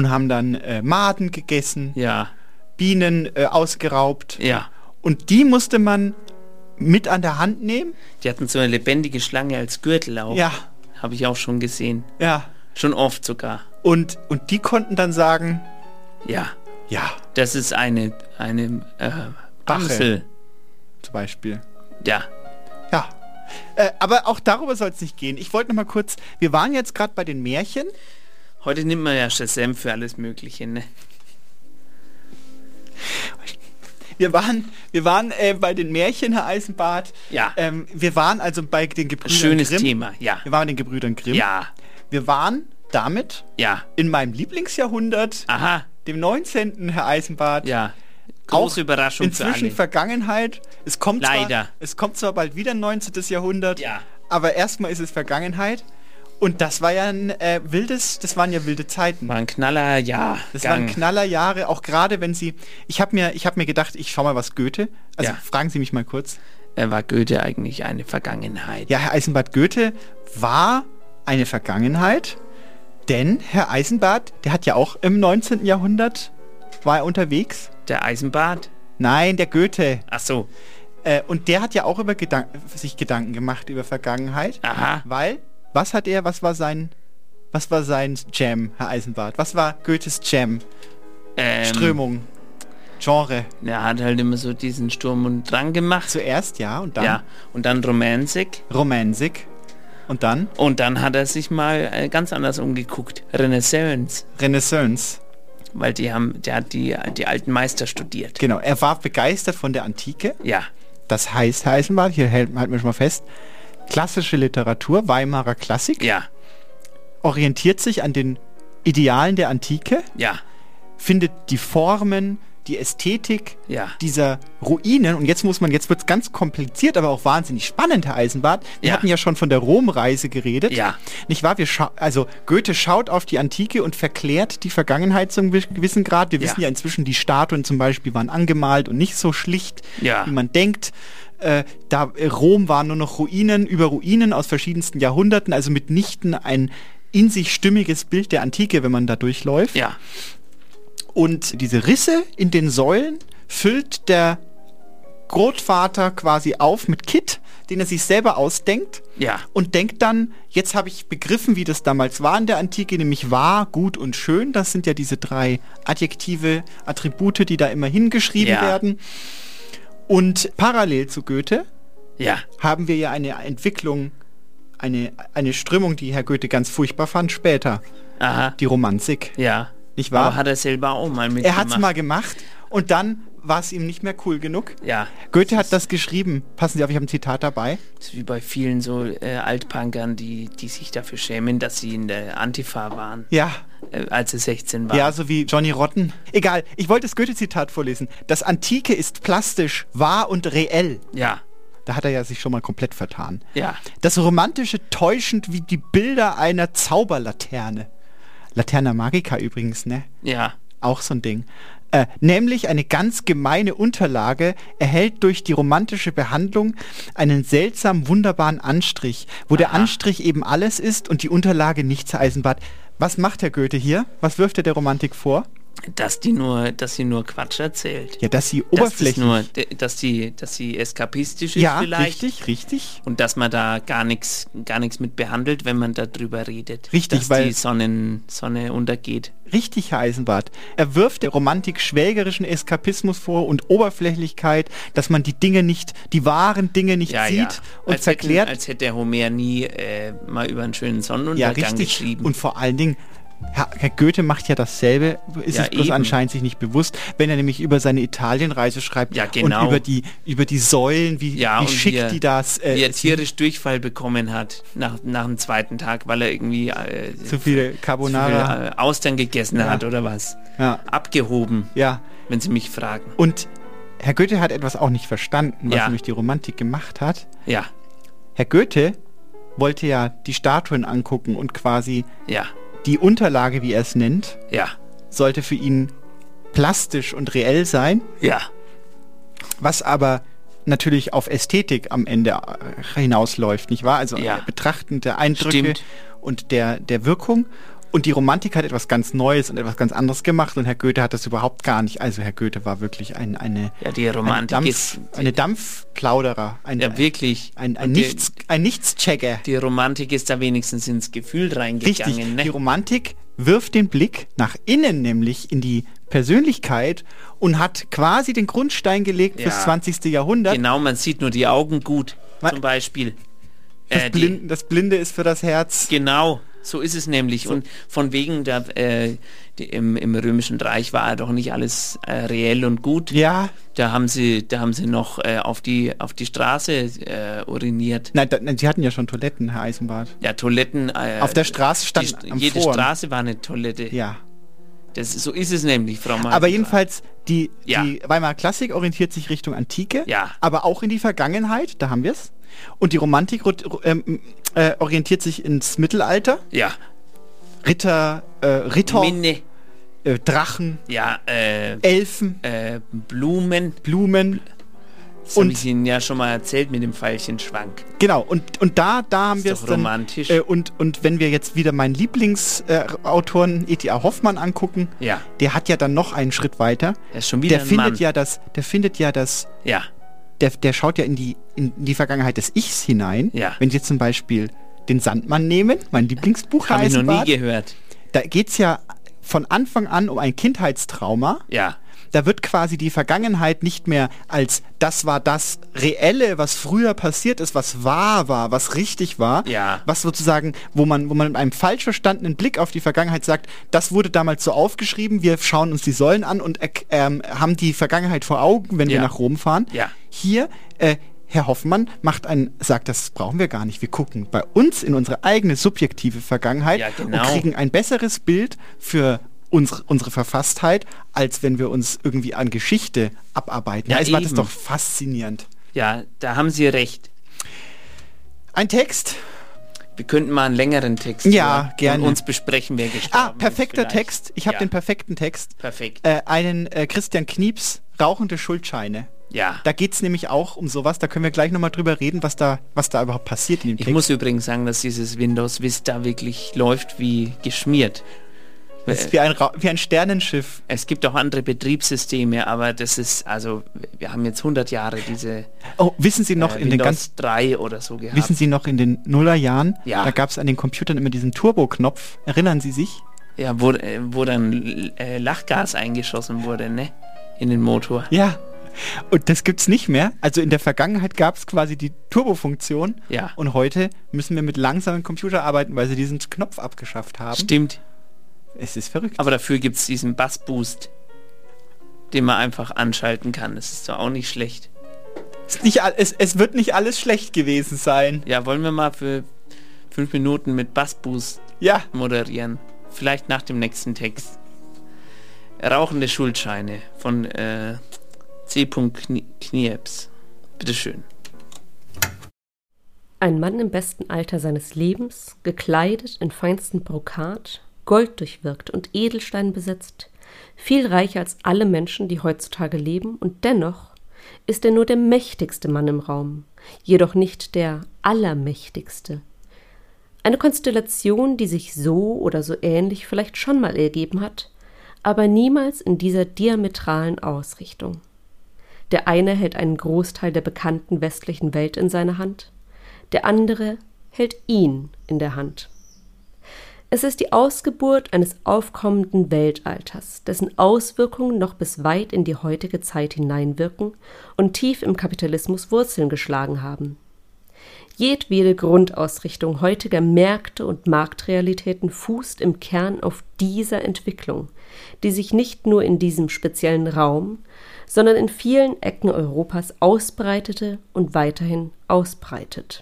Maden gegessen. Ja. Bienen ausgeraubt. Ja. Und die musste man mit an der Hand nehmen. Die hatten so eine lebendige Schlange als Gürtel auch. Ja. Habe ich auch schon gesehen. Ja. Schon oft sogar. Und die konnten dann sagen... Ja. Ja. Das ist eine Bache. Zum Beispiel. Ja. Ja. Aber auch darüber soll es nicht gehen. Ich wollte noch mal kurz... Wir waren jetzt gerade bei den Märchen. Heute nimmt man ja Shazam für alles Mögliche, ne? Wir waren bei den Märchen, Herr Eisenbart. Ja. Wir waren also bei den Gebrüdern Schönes Grimm. Thema, ja. Wir waren bei den Gebrüdern Grimm. Ja. Wir waren damit in meinem Lieblingsjahrhundert, dem 19., Herr Eisenbart. Ja. Große Überraschung inzwischen für alle. Vergangenheit. Es kommt Leider. Zwar bald wieder ein 19. Jahrhundert, aber erstmal ist es Vergangenheit. Und das war ja das waren ja wilde Zeiten. War ein Knallerjahr. Das waren Knallerjahre, auch gerade wenn Sie... Ich hab mir gedacht, ich schau mal, was Goethe... Also fragen Sie mich mal kurz. War Goethe eigentlich eine Vergangenheit? Ja, Herr Eisenbart, Goethe war eine Vergangenheit, denn Herr Eisenbart, der hat ja auch im 19. Jahrhundert, war er unterwegs. Der Eisenbart? Nein, der Goethe. Ach so. Und der hat ja auch sich Gedanken gemacht über Vergangenheit. Aha. Weil... Was war sein Jam, Herr Eisenbart? Was war Goethes Jam? Strömung, Genre. Er hat halt immer so diesen Sturm und Drang gemacht. Zuerst, ja, und dann? Ja, und dann Romantik. Und dann? Und dann hat er sich mal ganz anders umgeguckt. Renaissance. Weil der hat die alten Meister studiert. Genau, er war begeistert von der Antike. Ja. Das heißt, Herr Eisenbart, hier halten wir schon mal fest, klassische Literatur, Weimarer Klassik, orientiert sich an den Idealen der Antike, findet die Formen, die Ästhetik dieser Ruinen, und jetzt wird es ganz kompliziert, aber auch wahnsinnig spannend, Herr Eisenbart. Wir hatten ja schon von der Romreise geredet. Ja. Nicht wahr? Goethe schaut auf die Antike und verklärt die Vergangenheit zu einem gewissen Grad. Wir wissen ja inzwischen, die Statuen zum Beispiel waren angemalt und nicht so schlicht, wie man denkt. Rom war nur noch Ruinen über Ruinen aus verschiedensten Jahrhunderten, also mitnichten ein in sich stimmiges Bild der Antike, wenn man da durchläuft. Ja. Und diese Risse in den Säulen füllt der Großvater quasi auf mit Kitt, den er sich selber ausdenkt. Ja. Und denkt dann, jetzt habe ich begriffen, wie das damals war in der Antike, nämlich wahr, gut und schön. Das sind ja diese 3 Adjektive, Attribute, die da immer hingeschrieben werden. Und parallel zu Goethe haben wir ja eine Entwicklung, eine Strömung, die Herr Goethe ganz furchtbar fand später. Aha. Die Romantik. Ja. Nicht wahr? Aber hat er selber auch mal mitgemacht. Er hat es mal gemacht und dann war es ihm nicht mehr cool genug. Ja. Goethe hat das geschrieben. Passen Sie auf, ich habe ein Zitat dabei. Das ist wie bei vielen so Altpunkern, die sich dafür schämen, dass sie in der Antifa waren. Ja. Als sie 16 waren. Ja, so wie Johnny Rotten. Egal, ich wollte das Goethe-Zitat vorlesen. Das Antike ist plastisch, wahr und reell. Ja. Da hat er ja sich schon mal komplett vertan. Ja. Das Romantische täuschend wie die Bilder einer Zauberlaterne. Laterna Magica übrigens, ne? Ja. Auch so ein Ding. Nämlich eine ganz gemeine Unterlage erhält durch die romantische Behandlung einen seltsam wunderbaren Anstrich, wo der Anstrich eben alles ist und die Unterlage nichts, Herr Eisenbart. Was macht Herr Goethe hier? Was wirft er der Romantik vor? Dass sie nur Quatsch erzählt. Ja, dass sie oberflächlich... Dass sie eskapistisch ist vielleicht. Ja, richtig. Und dass man da gar nichts mit behandelt, wenn man darüber redet. Richtig, dass weil die Sonne untergeht. Richtig, Herr Eisenbart. Er wirft der Romantik schwelgerischen Eskapismus vor und Oberflächlichkeit, dass man die wahren Dinge nicht sieht und verklärt. Als hätte der Homer nie mal über einen schönen Sonnenuntergang geschrieben. Und vor allen Dingen, Herr Goethe macht ja dasselbe, ist es bloß anscheinend sich nicht bewusst, wenn er nämlich über seine Italienreise schreibt und über die Säulen, wie schick die das... wie er tierisch Durchfall bekommen hat nach dem zweiten Tag, weil er irgendwie zu viele Carbonara, zu viel Austern gegessen hat oder was. Ja. Abgehoben, wenn Sie mich fragen. Und Herr Goethe hat etwas auch nicht verstanden, was nämlich die Romantik gemacht hat. Ja. Herr Goethe wollte ja die Statuen angucken und quasi... Die Unterlage, wie er es nennt, sollte für ihn plastisch und reell sein. Ja. Was aber natürlich auf Ästhetik am Ende hinausläuft, nicht wahr? Also Betrachten der Eindrücke und der Wirkung. Und die Romantik hat etwas ganz Neues und etwas ganz anderes gemacht und Herr Goethe hat das überhaupt gar nicht. Also Herr Goethe war wirklich eine Dampfplauderer. Wirklich. Ein Nichtschecker. Die Romantik ist da wenigstens ins Gefühl reingegangen. Richtig, ne? Die Romantik wirft den Blick nach innen, nämlich in die Persönlichkeit und hat quasi den Grundstein gelegt fürs 20. Jahrhundert. Genau, man sieht nur die Augen gut, zum Beispiel. Das Blinde ist für das Herz. Genau. So ist es nämlich. So. Und von wegen, im Römischen Reich war doch nicht alles reell und gut. Ja. Da haben sie noch auf die Straße uriniert. Nein, sie hatten ja schon Toiletten, Herr Eisenbart. Ja, Toiletten. Auf der Straße stand jede Straße war eine Toilette. Ja. So ist es nämlich, Frau Meisendrath. Aber jedenfalls, die Weimarer Klassik orientiert sich Richtung Antike, aber auch in die Vergangenheit, da haben wir es. Und die Romantik orientiert sich ins Mittelalter. Ja. Ritter, Minne. Drachen. Ja, Elfen. Blumen. Das habe ich Ihnen ja schon mal erzählt mit dem Veilchenschwank. Genau, und da haben wir es dann... romantisch. Und wenn wir jetzt wieder meinen Lieblingsautoren E.T.A. Hoffmann angucken, der hat ja dann noch einen Schritt weiter. Der ist schon wieder ein Mann. Der schaut ja in die Vergangenheit des Ichs hinein. Ja. Wenn Sie jetzt zum Beispiel den Sandmann nehmen, mein Lieblingsbuch, habe ich noch nie gehört. Da geht es ja von Anfang an um ein Kindheitstrauma. Ja. Da wird quasi die Vergangenheit nicht mehr als das war das Reelle, was früher passiert ist, was wahr war, was richtig war, was sozusagen, wo man mit einem falsch verstandenen Blick auf die Vergangenheit sagt, das wurde damals so aufgeschrieben, wir schauen uns die Säulen an und haben die Vergangenheit vor Augen, wenn wir nach Rom fahren. Ja. Hier, Herr Hoffmann sagt, das brauchen wir gar nicht. Wir gucken bei uns in unsere eigene subjektive Vergangenheit und kriegen ein besseres Bild für unsere Verfasstheit, als wenn wir uns irgendwie an Geschichte abarbeiten. Ja, das ist doch faszinierend. Ja, da haben Sie recht. Ein Text? Wir könnten mal einen längeren Text gerne. Und uns besprechen, wer gestorben perfekter ist Text. Ich habe den perfekten Text. Perfekt. Einen Christian Knieps, Rauchende Schuldscheine. Ja. Da geht es nämlich auch um sowas, da können wir gleich nochmal drüber reden, was da überhaupt passiert in dem Text. Ich muss übrigens sagen, dass dieses Windows Vista wirklich läuft wie geschmiert. Das ist wie ein Sternenschiff. Es gibt auch andere Betriebssysteme, aber das ist, also wir haben jetzt 100 Jahre diese wissen Sie noch in den Windows 3 oder so gehabt. Wissen Sie noch in den Nullerjahren, da gab es an den Computern immer diesen Turbo-Knopf, erinnern Sie sich? Ja, wo dann Lachgas eingeschossen wurde, ne? In den Motor. Ja. Und das gibt's nicht mehr. Also in der Vergangenheit gab es quasi die Turbo-Funktion. Ja. Und heute müssen wir mit langsamen Computern arbeiten, weil sie diesen Knopf abgeschafft haben. Stimmt. Es ist verrückt. Aber dafür gibt es diesen Bassboost, den man einfach anschalten kann. Das ist doch auch nicht schlecht. Es wird nicht alles schlecht gewesen sein. Ja, wollen wir mal für 5 Minuten mit Bassboost moderieren. Vielleicht nach dem nächsten Text. Rauchende Schuldscheine von C. Knieps. Bitteschön. Ein Mann im besten Alter seines Lebens, gekleidet in feinsten Brokat, golddurchwirkt und Edelstein besetzt, viel reicher als alle Menschen, die heutzutage leben, und dennoch ist er nur der mächtigste Mann im Raum, jedoch nicht der allermächtigste. Eine Konstellation, die sich so oder so ähnlich vielleicht schon mal ergeben hat, aber niemals in dieser diametralen Ausrichtung. Der eine hält einen Großteil der bekannten westlichen Welt in seiner Hand, der andere hält ihn in der Hand. Es ist die Ausgeburt eines aufkommenden Weltalters, dessen Auswirkungen noch bis weit in die heutige Zeit hineinwirken und tief im Kapitalismus Wurzeln geschlagen haben. Jedwede Grundausrichtung heutiger Märkte und Marktrealitäten fußt im Kern auf dieser Entwicklung, die sich nicht nur in diesem speziellen Raum, sondern in vielen Ecken Europas ausbreitete und weiterhin ausbreitet.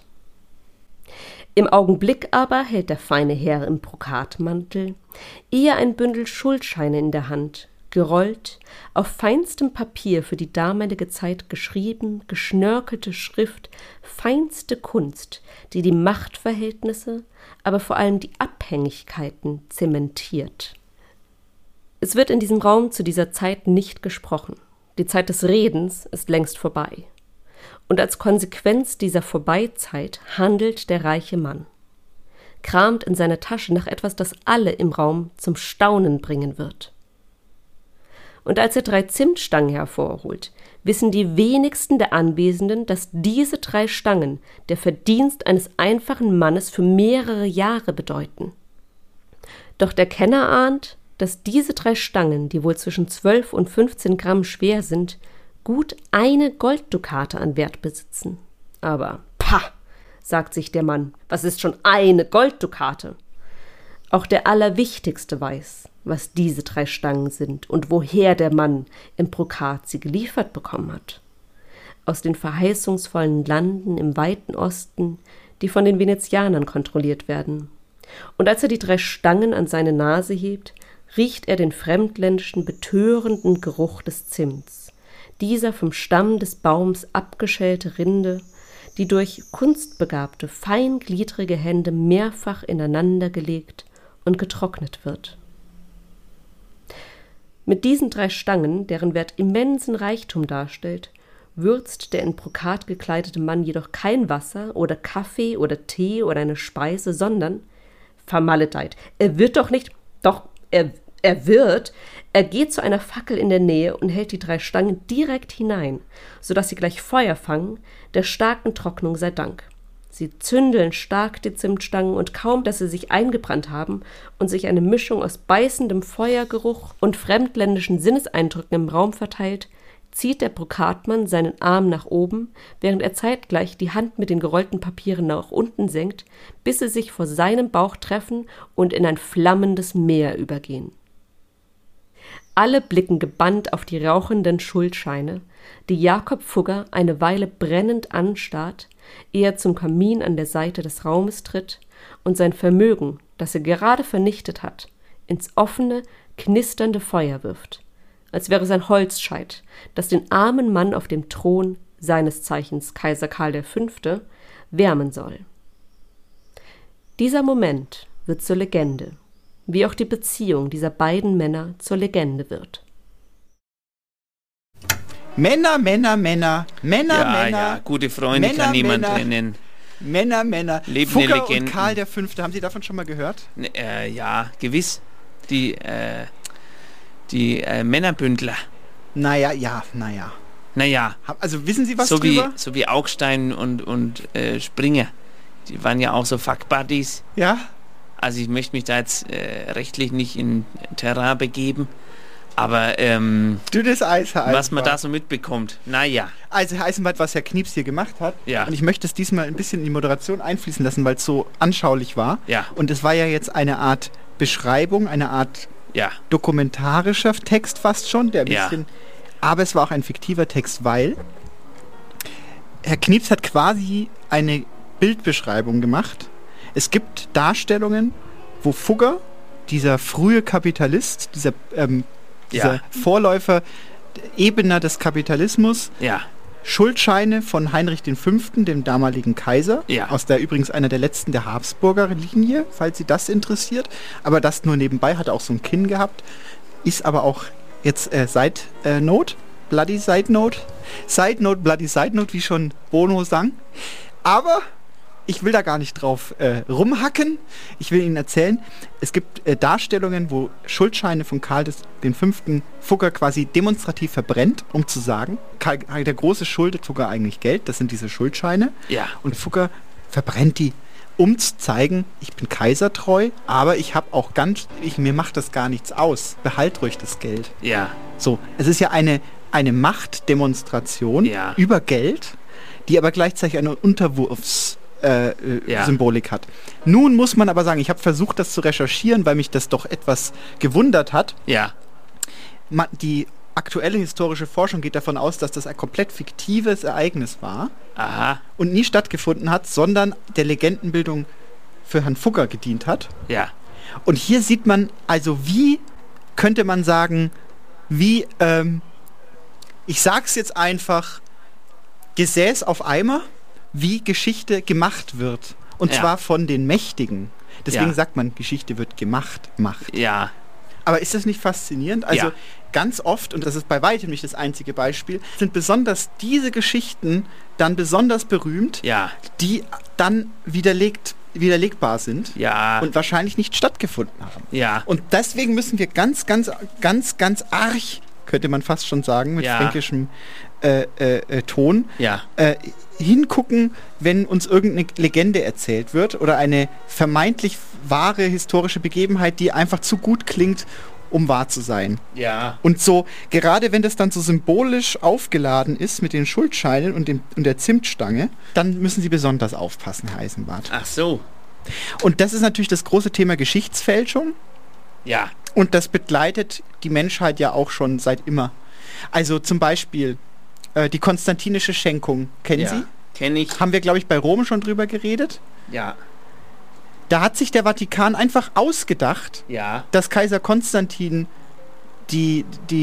Im Augenblick aber hält der feine Herr im Brokatmantel eher ein Bündel Schuldscheine in der Hand, gerollt, auf feinstem Papier für die damalige Zeit geschrieben, geschnörkelte Schrift, feinste Kunst, die die Machtverhältnisse, aber vor allem die Abhängigkeiten zementiert. Es wird in diesem Raum zu dieser Zeit nicht gesprochen. Die Zeit des Redens ist längst vorbei. Und als Konsequenz dieser Vorbeizeit handelt der reiche Mann. Kramt in seiner Tasche nach etwas, das alle im Raum zum Staunen bringen wird. Und als er 3 Zimtstangen hervorholt, wissen die wenigsten der Anwesenden, dass diese 3 Stangen der Verdienst eines einfachen Mannes für mehrere Jahre bedeuten. Doch der Kenner ahnt, dass diese 3 Stangen, die wohl zwischen 12 und 15 Gramm schwer sind, gut eine Golddukate an Wert besitzen. Aber, pah, sagt sich der Mann, was ist schon eine Golddukate? Auch der Allerwichtigste weiß, was diese 3 Stangen sind und woher der Mann im Brokat sie geliefert bekommen hat. Aus den verheißungsvollen Landen im weiten Osten, die von den Venezianern kontrolliert werden. Und als er die 3 Stangen an seine Nase hebt, riecht er den fremdländischen, betörenden Geruch des Zimts, dieser vom Stamm des Baums abgeschälte Rinde, die durch kunstbegabte, feingliedrige Hände mehrfach ineinandergelegt und getrocknet wird. Mit diesen 3 Stangen, deren Wert immensen Reichtum darstellt, würzt der in Brokat gekleidete Mann jedoch kein Wasser oder Kaffee oder Tee oder eine Speise, sondern, vermaledeit, er wird doch nicht, doch, er geht zu einer Fackel in der Nähe und hält die 3 Stangen direkt hinein, sodass sie gleich Feuer fangen, der starken Trocknung sei Dank. Sie zündeln stark die Zimtstangen und kaum, dass sie sich eingebrannt haben und sich eine Mischung aus beißendem Feuergeruch und fremdländischen Sinneseindrücken im Raum verteilt, zieht der Brokatmann seinen Arm nach oben, während er zeitgleich die Hand mit den gerollten Papieren nach unten senkt, bis sie sich vor seinem Bauch treffen und in ein flammendes Meer übergehen. Alle blicken gebannt auf die rauchenden Schuldscheine, die Jakob Fugger eine Weile brennend anstarrt, ehe er zum Kamin an der Seite des Raumes tritt und sein Vermögen, das er gerade vernichtet hat, ins offene, knisternde Feuer wirft, als wäre es ein Holzscheit, das den armen Mann auf dem Thron, seines Zeichens Kaiser Karl V., wärmen soll. Dieser Moment wird zur Legende, wie auch die Beziehung dieser beiden Männer zur Legende wird. Männer. Ja, gute Freunde kann niemand trennen. Männer. Lebende Fugger Legenden. Und Karl V., haben Sie davon schon mal gehört? Ja, gewiss. Die Männerbündler. Naja. Also wissen Sie was drüber? So wie Augstein und Springer. Die waren ja auch so Fuck-Buddies. Ja. Also ich möchte mich da jetzt rechtlich nicht in Terrain begeben, Aber dünnes Eis, Herr Eisenbart. Was man da so mitbekommt, naja. Also Herr Eisenbart, was Herr Knieps hier gemacht hat, und ich möchte es diesmal ein bisschen in die Moderation einfließen lassen, weil es so anschaulich war. Ja. Und es war ja jetzt eine Art Beschreibung, eine Art dokumentarischer Text fast schon, der ein bisschen, aber es war auch ein fiktiver Text, weil Herr Knieps hat quasi eine Bildbeschreibung gemacht. Es gibt Darstellungen, wo Fugger, dieser frühe Kapitalist, dieser Vorläufer, Ebener des Kapitalismus, Schuldscheine von Heinrich V., dem damaligen Kaiser, aus der übrigens einer der letzten der Habsburger Linie, falls Sie das interessiert, aber das nur nebenbei, hat auch so ein Kinn gehabt, ist aber auch jetzt Side Note, Bloody Side Note, Bloody Side Note, wie schon Bono sang, aber ich will da gar nicht drauf rumhacken. Ich will Ihnen erzählen, es gibt Darstellungen, wo Schuldscheine von Karl V. Fugger quasi demonstrativ verbrennt, um zu sagen, Karl der Große schuldet Fugger eigentlich Geld, das sind diese Schuldscheine. Ja. Und Fugger verbrennt die, um zu zeigen, ich bin kaisertreu, aber ich habe auch mir macht das gar nichts aus. Behalt ruhig das Geld. Ja. So, es ist ja eine Machtdemonstration über Geld, die aber gleichzeitig eine Symbolik hat. Nun muss man aber sagen, ich habe versucht, das zu recherchieren, weil mich das doch etwas gewundert hat. Ja. Die aktuelle historische Forschung geht davon aus, dass das ein komplett fiktives Ereignis war. Aha. Und nie stattgefunden hat, sondern der Legendenbildung für Herrn Fugger gedient hat. Ja. Und hier sieht man also, wie könnte man sagen, ich sag's jetzt einfach, Gesäß auf Eimer, wie Geschichte gemacht wird. Und zwar von den Mächtigen. Deswegen sagt man, Geschichte wird gemacht, Macht. Ja. Aber ist das nicht faszinierend? Also ganz oft, und das ist bei weitem nicht das einzige Beispiel, sind besonders diese Geschichten dann besonders berühmt, die dann widerlegbar sind und wahrscheinlich nicht stattgefunden haben. Ja. Und deswegen müssen wir ganz arg, könnte man fast schon sagen, mit fränkischem Ton, hingucken, wenn uns irgendeine Legende erzählt wird oder eine vermeintlich wahre historische Begebenheit, die einfach zu gut klingt, um wahr zu sein. Ja. Und so, gerade wenn das dann so symbolisch aufgeladen ist mit den Schuldscheinen und der Zimtstange, dann müssen Sie besonders aufpassen, Herr Eisenbart. Ach so. Und das ist natürlich das große Thema Geschichtsfälschung. Ja. Und das begleitet die Menschheit ja auch schon seit immer. Also zum Beispiel die konstantinische Schenkung. Kennen Sie? Kenne ich. Haben wir, glaube ich, bei Rom schon drüber geredet? Ja. Da hat sich der Vatikan einfach ausgedacht, dass Kaiser Konstantin den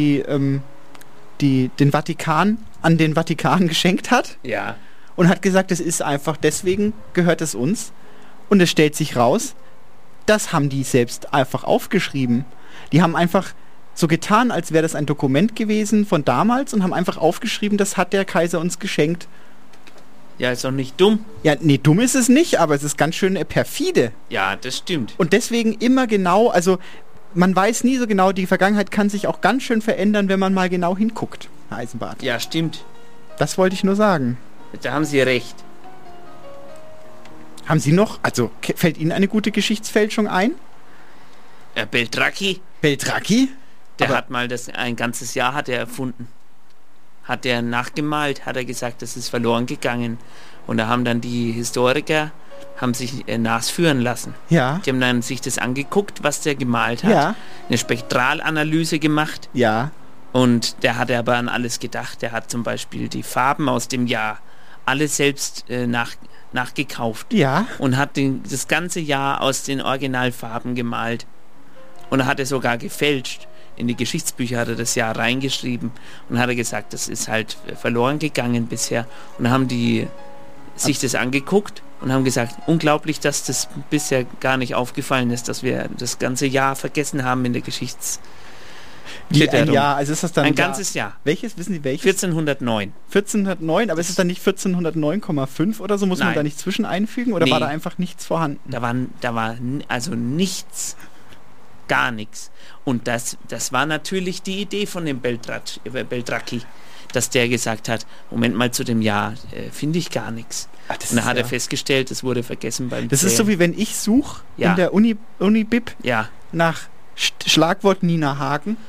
Vatikan an den Vatikan geschenkt hat. Ja. Und hat gesagt, es ist einfach, deswegen gehört es uns. Und es stellt sich raus, das haben die selbst einfach aufgeschrieben. Die haben einfach so getan, als wäre das ein Dokument gewesen von damals und haben einfach aufgeschrieben, das hat der Kaiser uns geschenkt. Ja, ist doch nicht dumm. Ja, nee, dumm ist es nicht, aber es ist ganz schön perfide. Ja, das stimmt. Und deswegen immer genau, also man weiß nie so genau, die Vergangenheit kann sich auch ganz schön verändern, wenn man mal genau hinguckt, Herr Eisenbart. Ja, stimmt. Das wollte ich nur sagen. Da haben Sie recht. Haben Sie noch, also fällt Ihnen eine gute Geschichtsfälschung ein? Beltracchi. Beltracchi? Der hat mal ein ganzes Jahr hat er erfunden. Hat er nachgemalt, hat er gesagt, das ist verloren gegangen. Und da haben dann die Historiker sich nachführen lassen. Ja. Die haben dann sich das angeguckt, was der gemalt hat. Ja. Eine Spektralanalyse gemacht. Ja. Und der hatte aber an alles gedacht. Der hat zum Beispiel die Farben aus dem Jahr alle selbst nachgekauft. Ja. Und hat das ganze Jahr aus den Originalfarben gemalt. Und er hat es sogar gefälscht. In die Geschichtsbücher hat er das Jahr reingeschrieben und hat er gesagt, das ist halt verloren gegangen bisher. Und dann haben die sich das angeguckt und haben gesagt, unglaublich, dass das bisher gar nicht aufgefallen ist, dass wir das ganze Jahr vergessen haben in der Wie ein Jahr? Also ist das dann ein ganzes Jahr. Welches? Wissen Sie welches? 1409. 1409, aber ist es dann nicht 1409,5 oder so? Muss man da nicht zwischen einfügen oder war da einfach nichts vorhanden? Da war also nichts. Gar nichts. Und das war natürlich die Idee von dem Beltracchi, dass der gesagt hat, Moment mal, zu dem Jahr finde ich gar nichts. Und dann hat er festgestellt, es wurde vergessen beim Das ist so, wie wenn ich suche in der Unibib nach Schlagwort Nina Hagen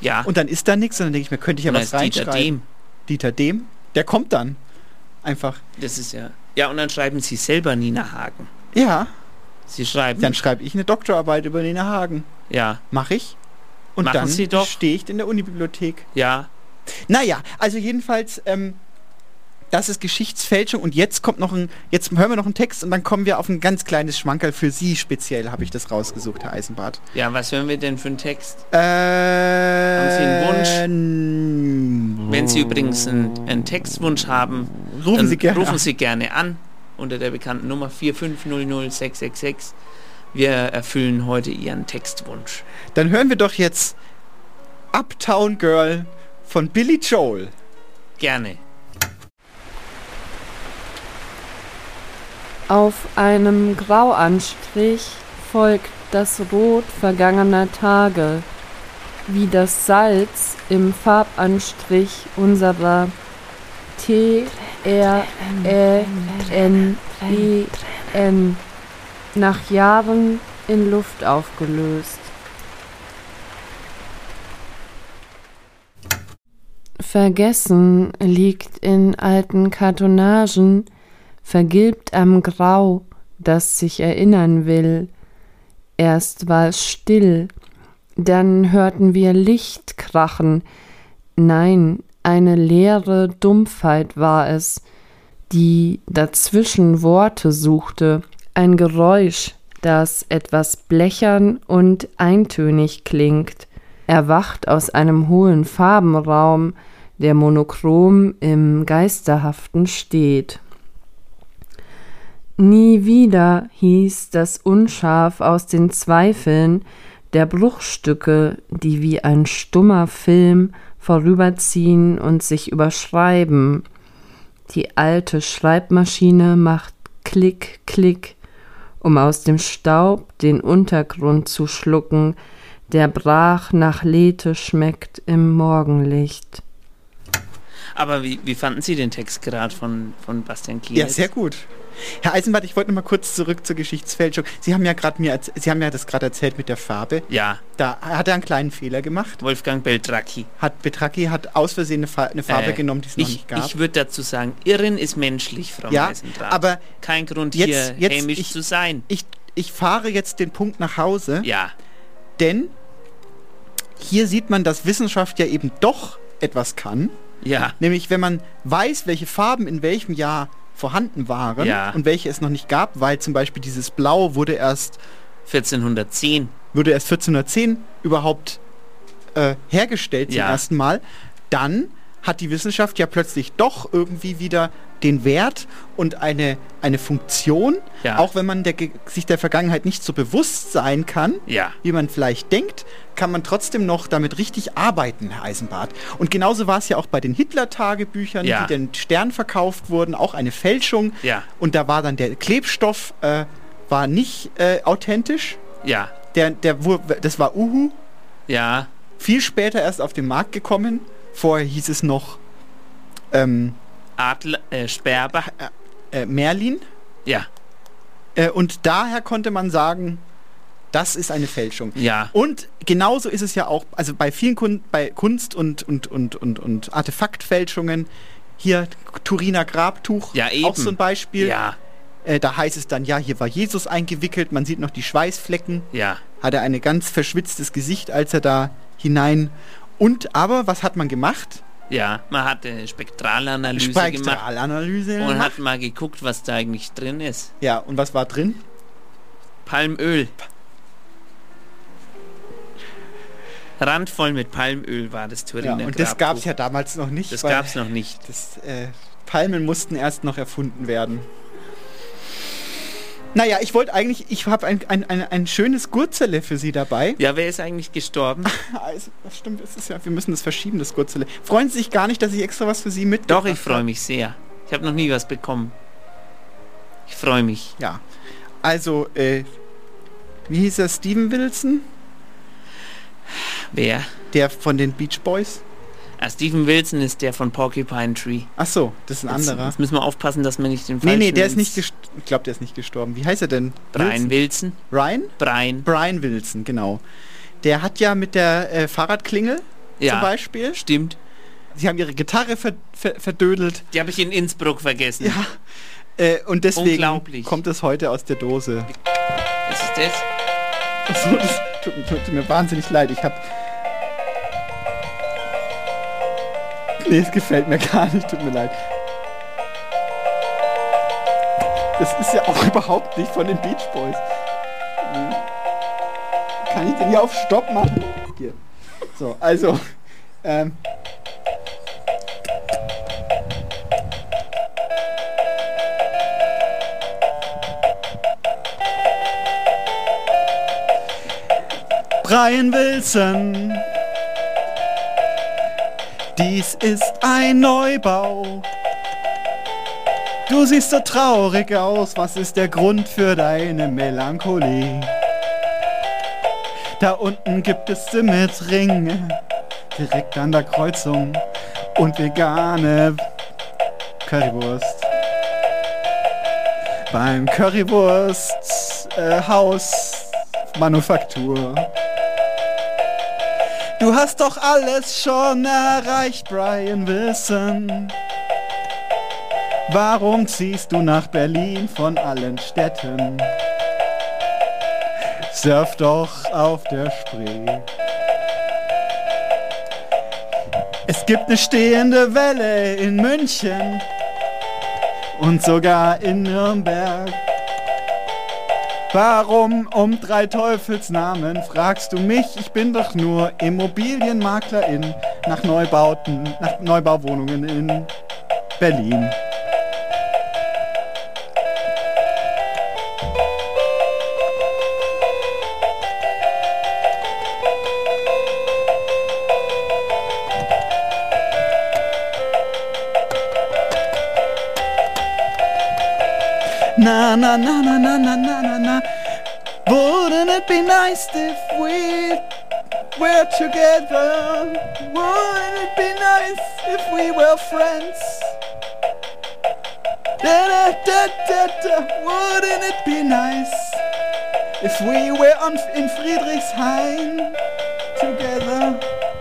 Ja. Und dann ist da nichts und dann denke ich mir, könnte ich ja was reinschreiben. Dieter Dehm, der kommt dann einfach. Das ist ja... Ja, und dann schreiben Sie selber Nina Hagen. Ja. Sie schreiben... Dann schreibe ich eine Doktorarbeit über Nina Hagen. Ja. Mache ich. Und Machen dann Sie doch. Stehe ich in der Unibibliothek. Ja. Naja, also jedenfalls, das ist Geschichtsfälschung und jetzt hören wir noch einen Text und dann kommen wir auf ein ganz kleines Schmankerl für Sie speziell, habe ich das rausgesucht, Herr Eisenbart. Ja, was hören wir denn für einen Text? Haben Sie einen Wunsch? Wenn Sie übrigens einen Textwunsch haben, rufen Sie gerne an unter der bekannten Nummer 4500666. Wir erfüllen heute Ihren Textwunsch. Dann hören wir doch jetzt Uptown Girl von Billy Joel. Gerne. Auf einem Grauanstrich folgt das Rot vergangener Tage, wie das Salz im Farbanstrich unserer TRENEN, nach Jahren in Luft aufgelöst. Vergessen liegt in alten Kartonagen, vergilbt am Grau, das sich erinnern will. Erst war es still, dann hörten wir Licht krachen. Nein, eine leere Dumpfheit war es, die dazwischen Worte suchte, ein Geräusch, das etwas blechern und eintönig klingt, erwacht aus einem hohlen Farbenraum, der monochrom im Geisterhaften steht. Nie wieder hieß das unscharf aus den Zweifeln der Bruchstücke, die wie ein stummer Film vorüberziehen und sich überschreiben. Die alte Schreibmaschine macht Klick, Klick, um aus dem Staub den Untergrund zu schlucken, der brach nach Lethe schmeckt im Morgenlicht. Aber wie fanden Sie den Text gerade von Bastian Kienitz? Ja, sehr gut. Herr Eisenbart, ich wollte noch mal kurz zurück zur Geschichtsfälschung. Sie haben ja das gerade erzählt mit der Farbe. Ja. Da hat er einen kleinen Fehler gemacht. Wolfgang Beltracchi. Beltracchi hat aus Versehen eine Farbe genommen, die es noch nicht gab. Ich würde dazu sagen, Irren ist menschlich, Frau Eisendrath. Aber kein Grund, hier hämisch zu sein. Ich fahre jetzt den Punkt nach Hause. Ja. Denn hier sieht man, dass Wissenschaft ja eben doch etwas kann. Ja. Nämlich, wenn man weiß, welche Farben in welchem Jahr vorhanden waren und welche es noch nicht gab, weil zum Beispiel dieses Blau wurde erst 1410 überhaupt hergestellt zum ersten Mal, dann hat die Wissenschaft ja plötzlich doch irgendwie wieder den Wert und eine Funktion, auch wenn man sich der Vergangenheit nicht so bewusst sein kann, wie man vielleicht denkt, kann man trotzdem noch damit richtig arbeiten, Herr Eisenbart. Und genauso war es ja auch bei den Hitler-Tagebüchern, die den Stern verkauft wurden, auch eine Fälschung. Ja. Und da war dann der Klebstoff, war nicht authentisch. Ja. Das war Uhu. Ja. Viel später erst auf den Markt gekommen. Vorher hieß es noch Sperber. Merlin. Ja. Und daher konnte man sagen, das ist eine Fälschung. Ja. Und genauso ist es ja auch, also bei vielen bei Kunst und Artefaktfälschungen, hier Turiner Grabtuch, auch so ein Beispiel. Ja. Da heißt es dann, hier war Jesus eingewickelt, man sieht noch die Schweißflecken. Ja. Hat er ein ganz verschwitztes Gesicht, als er da hinein... aber was hat man gemacht? Ja, man hat eine Spektralanalyse gemacht und hat mal geguckt, was da eigentlich drin ist. Ja, und was war drin? Palmöl. Randvoll mit Palmöl war das Turiner Grabtuch. Und das gab es ja damals noch nicht. Das gab es noch nicht. Palmen mussten erst noch erfunden werden. Naja, ich habe ein schönes Gurzele für Sie dabei. Ja, wer ist eigentlich gestorben? Also, das stimmt, wir müssen das verschieben, das Gurzele. Freuen Sie sich gar nicht, dass ich extra was für Sie mitgebracht habe? Doch, ich freue mich sehr. Ich habe noch nie was bekommen. Ich freue mich. Ja, also, wie hieß er, Steven Wilson? Wer? Der von den Beach Boys. Steven Wilson ist der von Porcupine Tree. Ach so, das ist ein anderer. Jetzt müssen wir aufpassen, dass wir nicht den falschen... Nee, der ist nicht gestorben. Ich glaube, der ist nicht gestorben. Wie heißt er denn? Brian Wilson. Ryan? Brian Wilson, genau. Der hat ja mit der Fahrradklingel zum Beispiel. Stimmt. Sie haben ihre Gitarre verdödelt. Die habe ich in Innsbruck vergessen. Ja. Und deswegen kommt es heute aus der Dose. Was ist das? Achso, das tut mir wahnsinnig leid. Nee, es gefällt mir gar nicht, tut mir leid. Das ist ja auch überhaupt nicht von den Beach Boys. Kann ich den hier auf Stopp machen? Hier. So, also. Brian Wilson. Dies ist ein Neubau. Du siehst so traurig aus. Was ist der Grund für deine Melancholie? Da unten gibt es Symmetringe direkt an der Kreuzung und vegane Currywurst. Beim Currywurst Haus Manufaktur. Du hast doch alles schon erreicht, Brian Wilson. Warum ziehst du nach Berlin von allen Städten? Surf doch auf der Spree. Es gibt eine stehende Welle in München und sogar in Nürnberg. Warum um 3 Teufelsnamen fragst du mich? Ich bin doch nur Immobilienmaklerin nach Neubauwohnungen in Berlin. Na na na na na na na na na. Wouldn't it be nice if we were together? Wouldn't it be nice if we were friends? Da da da da da. Wouldn't it be nice if we were in Friedrichshain together?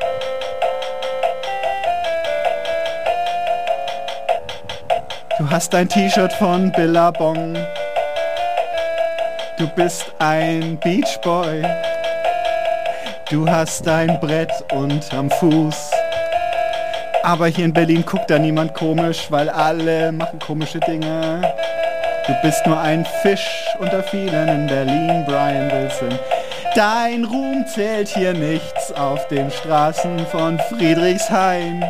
Du hast ein T-Shirt von Billabong. Du bist ein Beach Boy. Du hast ein Brett unterm Fuß. Aber hier in Berlin guckt da niemand komisch, weil alle machen komische Dinge. Du bist nur ein Fisch unter vielen in Berlin, Brian Wilson. Dein Ruhm zählt hier nichts auf den Straßen von Friedrichshain.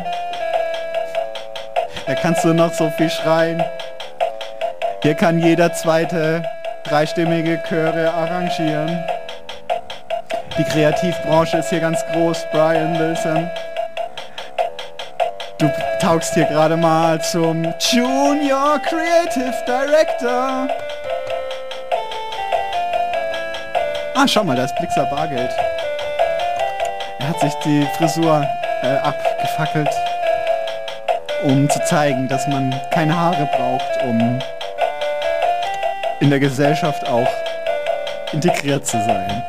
Da kannst du noch so viel schreien. Hier kann jeder zweite dreistimmige Chöre arrangieren. Die Kreativbranche ist hier ganz groß, Brian Wilson. Du taugst hier gerade mal zum Junior Creative Director. Ah, schau mal, da ist Blixer Bargeld. Er hat sich die Frisur abgefackelt, um zu zeigen, dass man keine Haare braucht, um in der Gesellschaft auch integriert zu sein.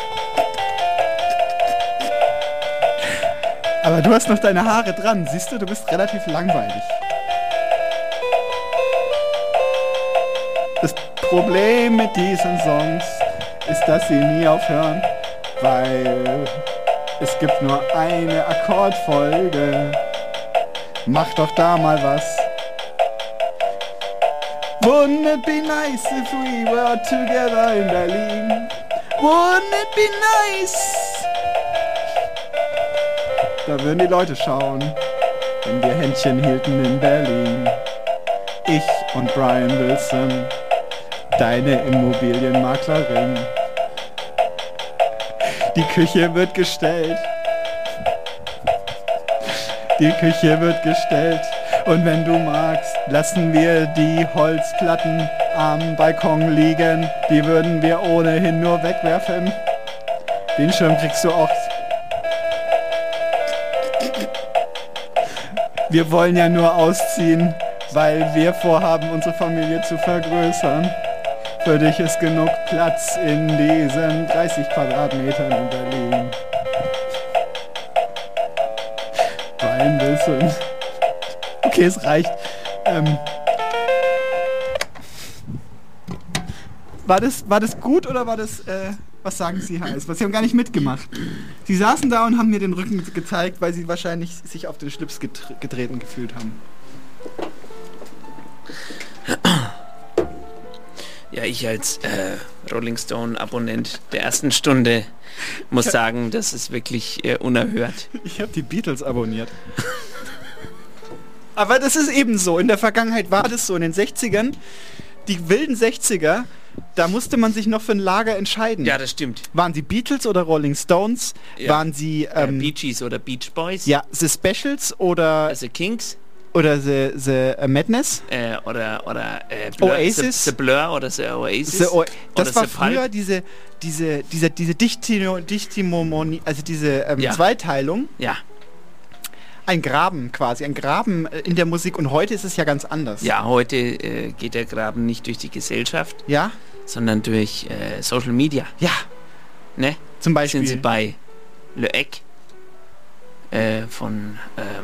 Aber du hast noch deine Haare dran, siehst du, du bist relativ langweilig. Das Problem mit diesen Songs ist, dass sie nie aufhören, weil es gibt nur eine Akkordfolge. Mach doch da mal was. Wouldn't it be nice if we were together in Berlin? Wouldn't it be nice? Da würden die Leute schauen, wenn wir Händchen hielten in Berlin. Ich und Brian Wilson, deine Immobilienmaklerin. Die Küche wird gestellt. Die Küche wird gestellt. Und wenn du magst, lassen wir die Holzplatten am Balkon liegen. Die würden wir ohnehin nur wegwerfen. Den Schirm kriegst du auch. Wir wollen ja nur ausziehen, weil wir vorhaben, unsere Familie zu vergrößern. Für dich ist genug Platz in diesen 30 Quadratmetern in Berlin. ein bisschen. Okay, es reicht. War das gut oder war das, was sagen Sie, Herr Eisbart? Sie haben gar nicht mitgemacht. Sie saßen da und haben mir den Rücken gezeigt, weil Sie wahrscheinlich sich auf den Schlips getreten gefühlt haben. Ja, ich als Rolling Stone-Abonnent der ersten Stunde muss sagen, das ist wirklich unerhört. Ich habe die Beatles abonniert. Aber das ist eben so. In der Vergangenheit war das so. In den 60ern, die wilden 60er, da musste man sich noch für ein Lager entscheiden. Ja, das stimmt. Waren sie Beatles oder Rolling Stones? Ja. Waren sie Bee Gees oder Beach Boys? Ja, The Specials oder The Kinks? Oder The Madness? Oder Blur, Oasis? The Blur oder The Oasis? Das war früher diese Dichtimonie, also diese Zweiteilung. Ja. Ein Graben quasi, ein Graben in der Musik. Und heute ist es ja ganz anders. Ja, heute geht der Graben nicht durch die Gesellschaft, ja, sondern durch Social Media. Ja. Ne? Zum Beispiel. Sind Sie bei Le Ec von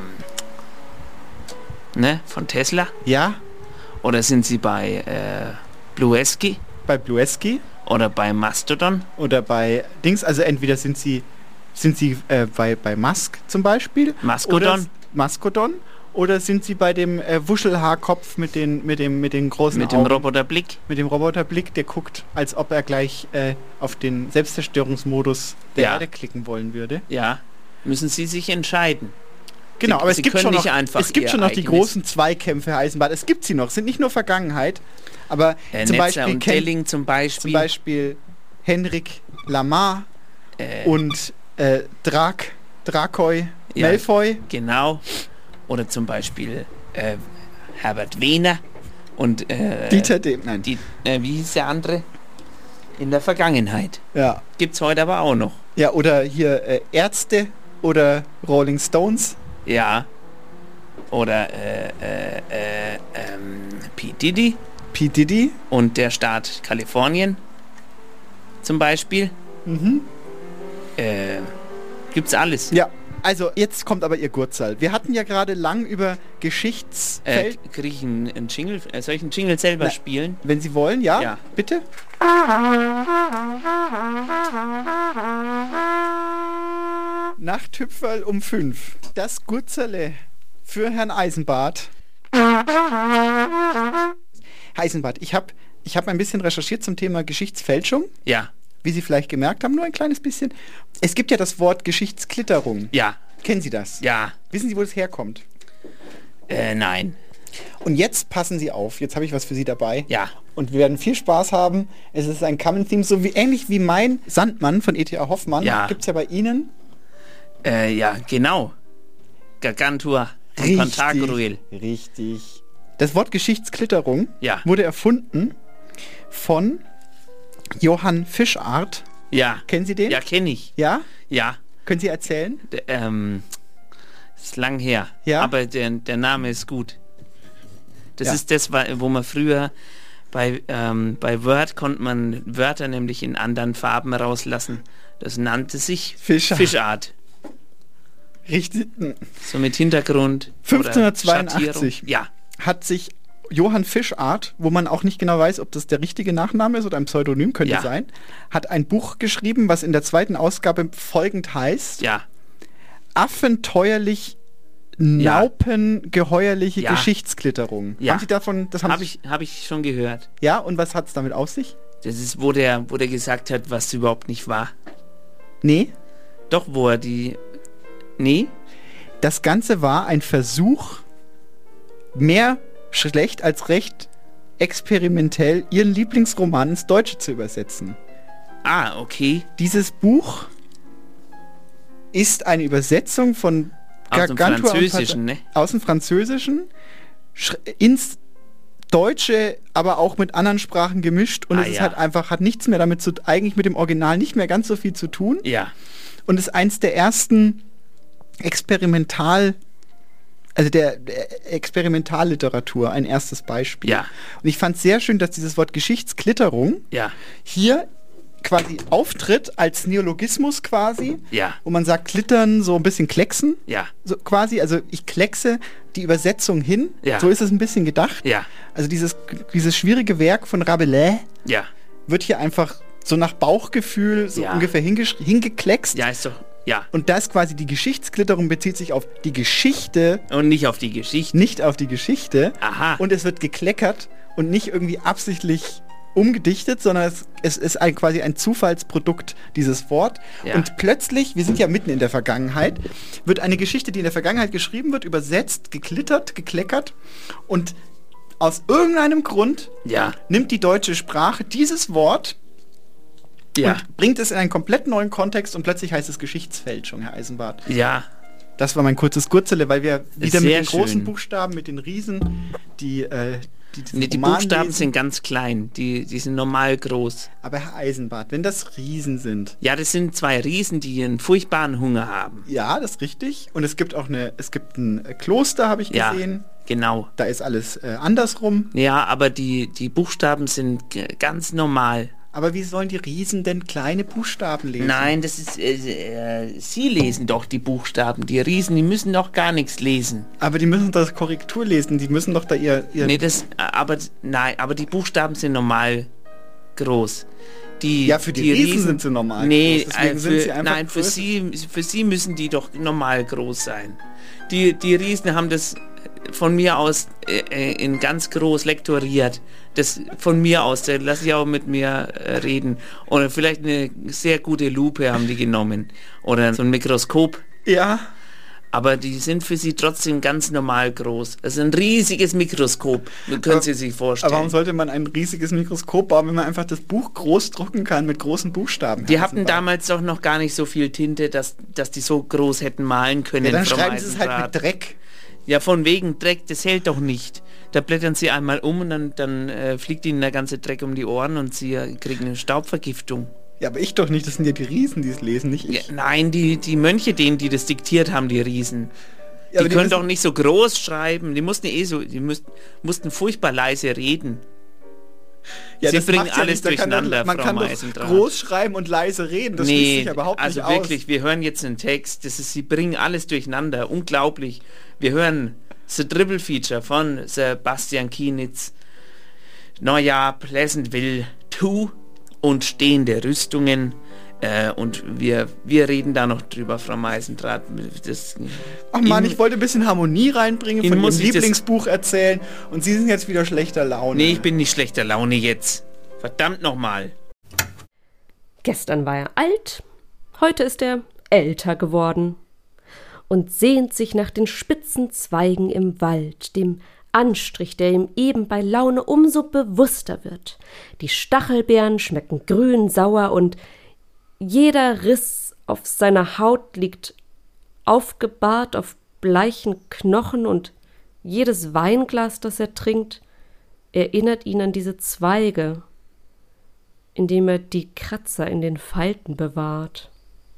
Tesla? Ja. Oder sind Sie bei Bluesky? Bei Bluesky. Oder bei Mastodon? Oder bei Dings, also entweder sind Sie bei Musk zum Beispiel? Mastodon? Oder sind Sie bei dem Wuschelhaarkopf mit dem großen Mit dem Augen? Roboterblick? Mit dem Roboterblick, der guckt, als ob er gleich auf den Selbstzerstörungsmodus der Erde klicken wollen würde. Ja, müssen Sie sich entscheiden. Genau, aber es gibt schon noch die großen Zweikämpfe, Herr Eisenbart. Es gibt sie noch, sind nicht nur Vergangenheit. Aber zum Beispiel Henrik Lamar und Dracoy Malfoy. Genau. Oder zum Beispiel Herbert Wehner und Dieter Dehm. Nein. Wie hieß der andere? In der Vergangenheit. Ja. Gibt's heute aber auch noch. Ja, oder hier Ärzte oder Rolling Stones. Ja. Oder P. Diddy. P. Diddy. Und der Staat Kalifornien zum Beispiel. Mhm. Gibt's alles. Ja, also jetzt kommt aber Ihr Gurtsaal. Wir hatten ja gerade lang über Kriege ich einen Jingle? Soll ich einen Jingle selber spielen? Wenn Sie wollen, ja. Ja. Bitte. Nachthüpferl um 5. Das Gurtsaale für Herrn Eisenbart. Herr Eisenbart, ich hab ein bisschen recherchiert zum Thema Geschichtsfälschung. Ja. Wie Sie vielleicht gemerkt haben, nur ein kleines bisschen. Es gibt ja das Wort Geschichtsklitterung. Ja. Kennen Sie das? Ja. Wissen Sie, wo das herkommt? Nein. Und jetzt passen Sie auf. Jetzt habe ich was für Sie dabei. Ja. Und wir werden viel Spaß haben. Es ist ein Common-Theme, so wie ähnlich wie mein Sandmann von E.T.A. Hoffmann. Ja. Gibt es ja bei Ihnen. Ja, genau. Gargantua. Pantagruel. Richtig. Das Wort Geschichtsklitterung wurde erfunden von Johann Fischart. Ja. Kennen Sie den? Ja, kenne ich. Ja? Ja. Können Sie erzählen? Ist lang her. Ja. Aber der Name ist gut. Das ist das, wo man früher bei Word konnte man Wörter nämlich in anderen Farben rauslassen. Das nannte sich Fischart. Richtig. So mit Hintergrund. 1582 ja. Hat sich Johann Fischart, wo man auch nicht genau weiß, ob das der richtige Nachname ist oder ein Pseudonym, könnte sein, hat ein Buch geschrieben, was in der zweiten Ausgabe folgend heißt. Ja. Affenteuerlich naupengeheuerliche Geschichtsklitterung. Ja. Haben Sie davon... Das habe ich schon gehört. Ja, und was hat es damit auf sich? Das ist, wo der gesagt hat, was überhaupt nicht war. Nee. Doch, wo er Nee. Das Ganze war ein Versuch, mehr schlecht als recht experimentell Ihren Lieblingsroman ins Deutsche zu übersetzen. Ah, okay. Dieses Buch ist eine Übersetzung von aus dem Französischen, ne? Aus dem Französischen ins Deutsche, aber auch mit anderen Sprachen gemischt und es ist halt einfach, hat nichts mehr damit eigentlich mit dem Original nicht mehr ganz so viel zu tun. Ja. Und ist eins der ersten der Experimentalliteratur, ein erstes Beispiel. Ja. Und ich fand es sehr schön, dass dieses Wort Geschichtsklitterung hier quasi auftritt als Neologismus quasi, ja. wo man sagt, klittern, so ein bisschen klecksen, ja. so quasi, also ich kleckse die Übersetzung hin, ja. so ist es ein bisschen gedacht. Ja. Also dieses schwierige Werk von Rabelais wird hier einfach so nach Bauchgefühl so ungefähr hingekleckst. Ja, ist doch, ja. Und da ist quasi die Geschichtsklitterung bezieht sich auf die Geschichte. Und nicht auf die Geschichte. Nicht auf die Geschichte. Aha. Und es wird gekleckert und nicht irgendwie absichtlich umgedichtet, sondern es ist quasi ein Zufallsprodukt, dieses Wort. Ja. Und plötzlich, wir sind ja mitten in der Vergangenheit, wird eine Geschichte, die in der Vergangenheit geschrieben wird, übersetzt, gekleckert und aus irgendeinem Grund nimmt die deutsche Sprache dieses Wort und bringt es in einen komplett neuen Kontext und plötzlich heißt es Geschichtsfälschung, Herr Eisenbart. Ja. Das war mein kurzes Gurzele, weil wir wieder mit den großen Buchstaben, mit den Riesen, die Buchstaben sind ganz klein, die sind normal groß. Aber Herr Eisenbart, wenn das Riesen sind... Ja, das sind 2 Riesen, die einen furchtbaren Hunger haben. Ja, das ist richtig. Und es gibt auch ein Kloster, habe ich gesehen. Genau. Da ist alles andersrum. Ja, aber die Buchstaben sind ganz normal. Aber wie sollen die Riesen denn kleine Buchstaben lesen? Nein, das ist, sie lesen doch die Buchstaben. Die Riesen, die müssen doch gar nichts lesen. Aber die müssen das Korrektur lesen, die müssen doch da ihr... Nee, aber die Buchstaben sind normal groß. Für die Riesen sind sie normal groß. Für sie müssen die doch normal groß sein. Die Riesen haben das von mir aus in ganz groß lektoriert. Das von mir aus, da lasse ich auch mit mir reden. Oder vielleicht eine sehr gute Lupe haben die genommen. Oder so ein Mikroskop. Ja. Aber die sind für sie trotzdem ganz normal groß. Also ein riesiges Mikroskop, können Sie sich vorstellen. Aber warum sollte man ein riesiges Mikroskop bauen, wenn man einfach das Buch groß drucken kann mit großen Buchstaben? Die hatten damals doch noch gar nicht so viel Tinte, dass die so groß hätten malen können. Ja, dann schreiben sie es halt mit Dreck. Ja, von wegen Dreck, das hält doch nicht. Da blättern sie einmal um und dann fliegt ihnen der ganze Dreck um die Ohren und sie kriegen eine Staubvergiftung. Ja, aber ich doch nicht, das sind ja die Riesen, die es lesen, nicht ich. Ja, nein, die Mönche, die das diktiert haben, die Riesen. Ja, die können doch nicht so groß schreiben, die mussten mussten furchtbar leise reden. Ja, sie bringen alles durcheinander, man kann doch groß schreiben und leise reden, das schließt sich überhaupt nicht aus. Also wirklich, wir hören jetzt einen Text, sie bringen alles durcheinander, unglaublich. Wir hören The Dribble Feature von Sebastian Kienitz, Neujahr, Pleasantville 2 und stehende Rüstungen. Und wir reden da noch drüber, Frau Meisendrath. Ach Mann, ich wollte ein bisschen Harmonie reinbringen, von Ihrem Lieblingsbuch erzählen und Sie sind jetzt wieder schlechter Laune. Nee, ich bin nicht schlechter Laune jetzt. Verdammt nochmal. Gestern war er alt, heute ist er älter geworden und sehnt sich nach den spitzen Zweigen im Wald, dem Anstrich, der ihm eben bei Laune umso bewusster wird. Die Stachelbeeren schmecken grün, sauer und jeder Riss auf seiner Haut liegt aufgebahrt auf bleichen Knochen und jedes Weinglas, das er trinkt, erinnert ihn an diese Zweige, indem er die Kratzer in den Falten bewahrt.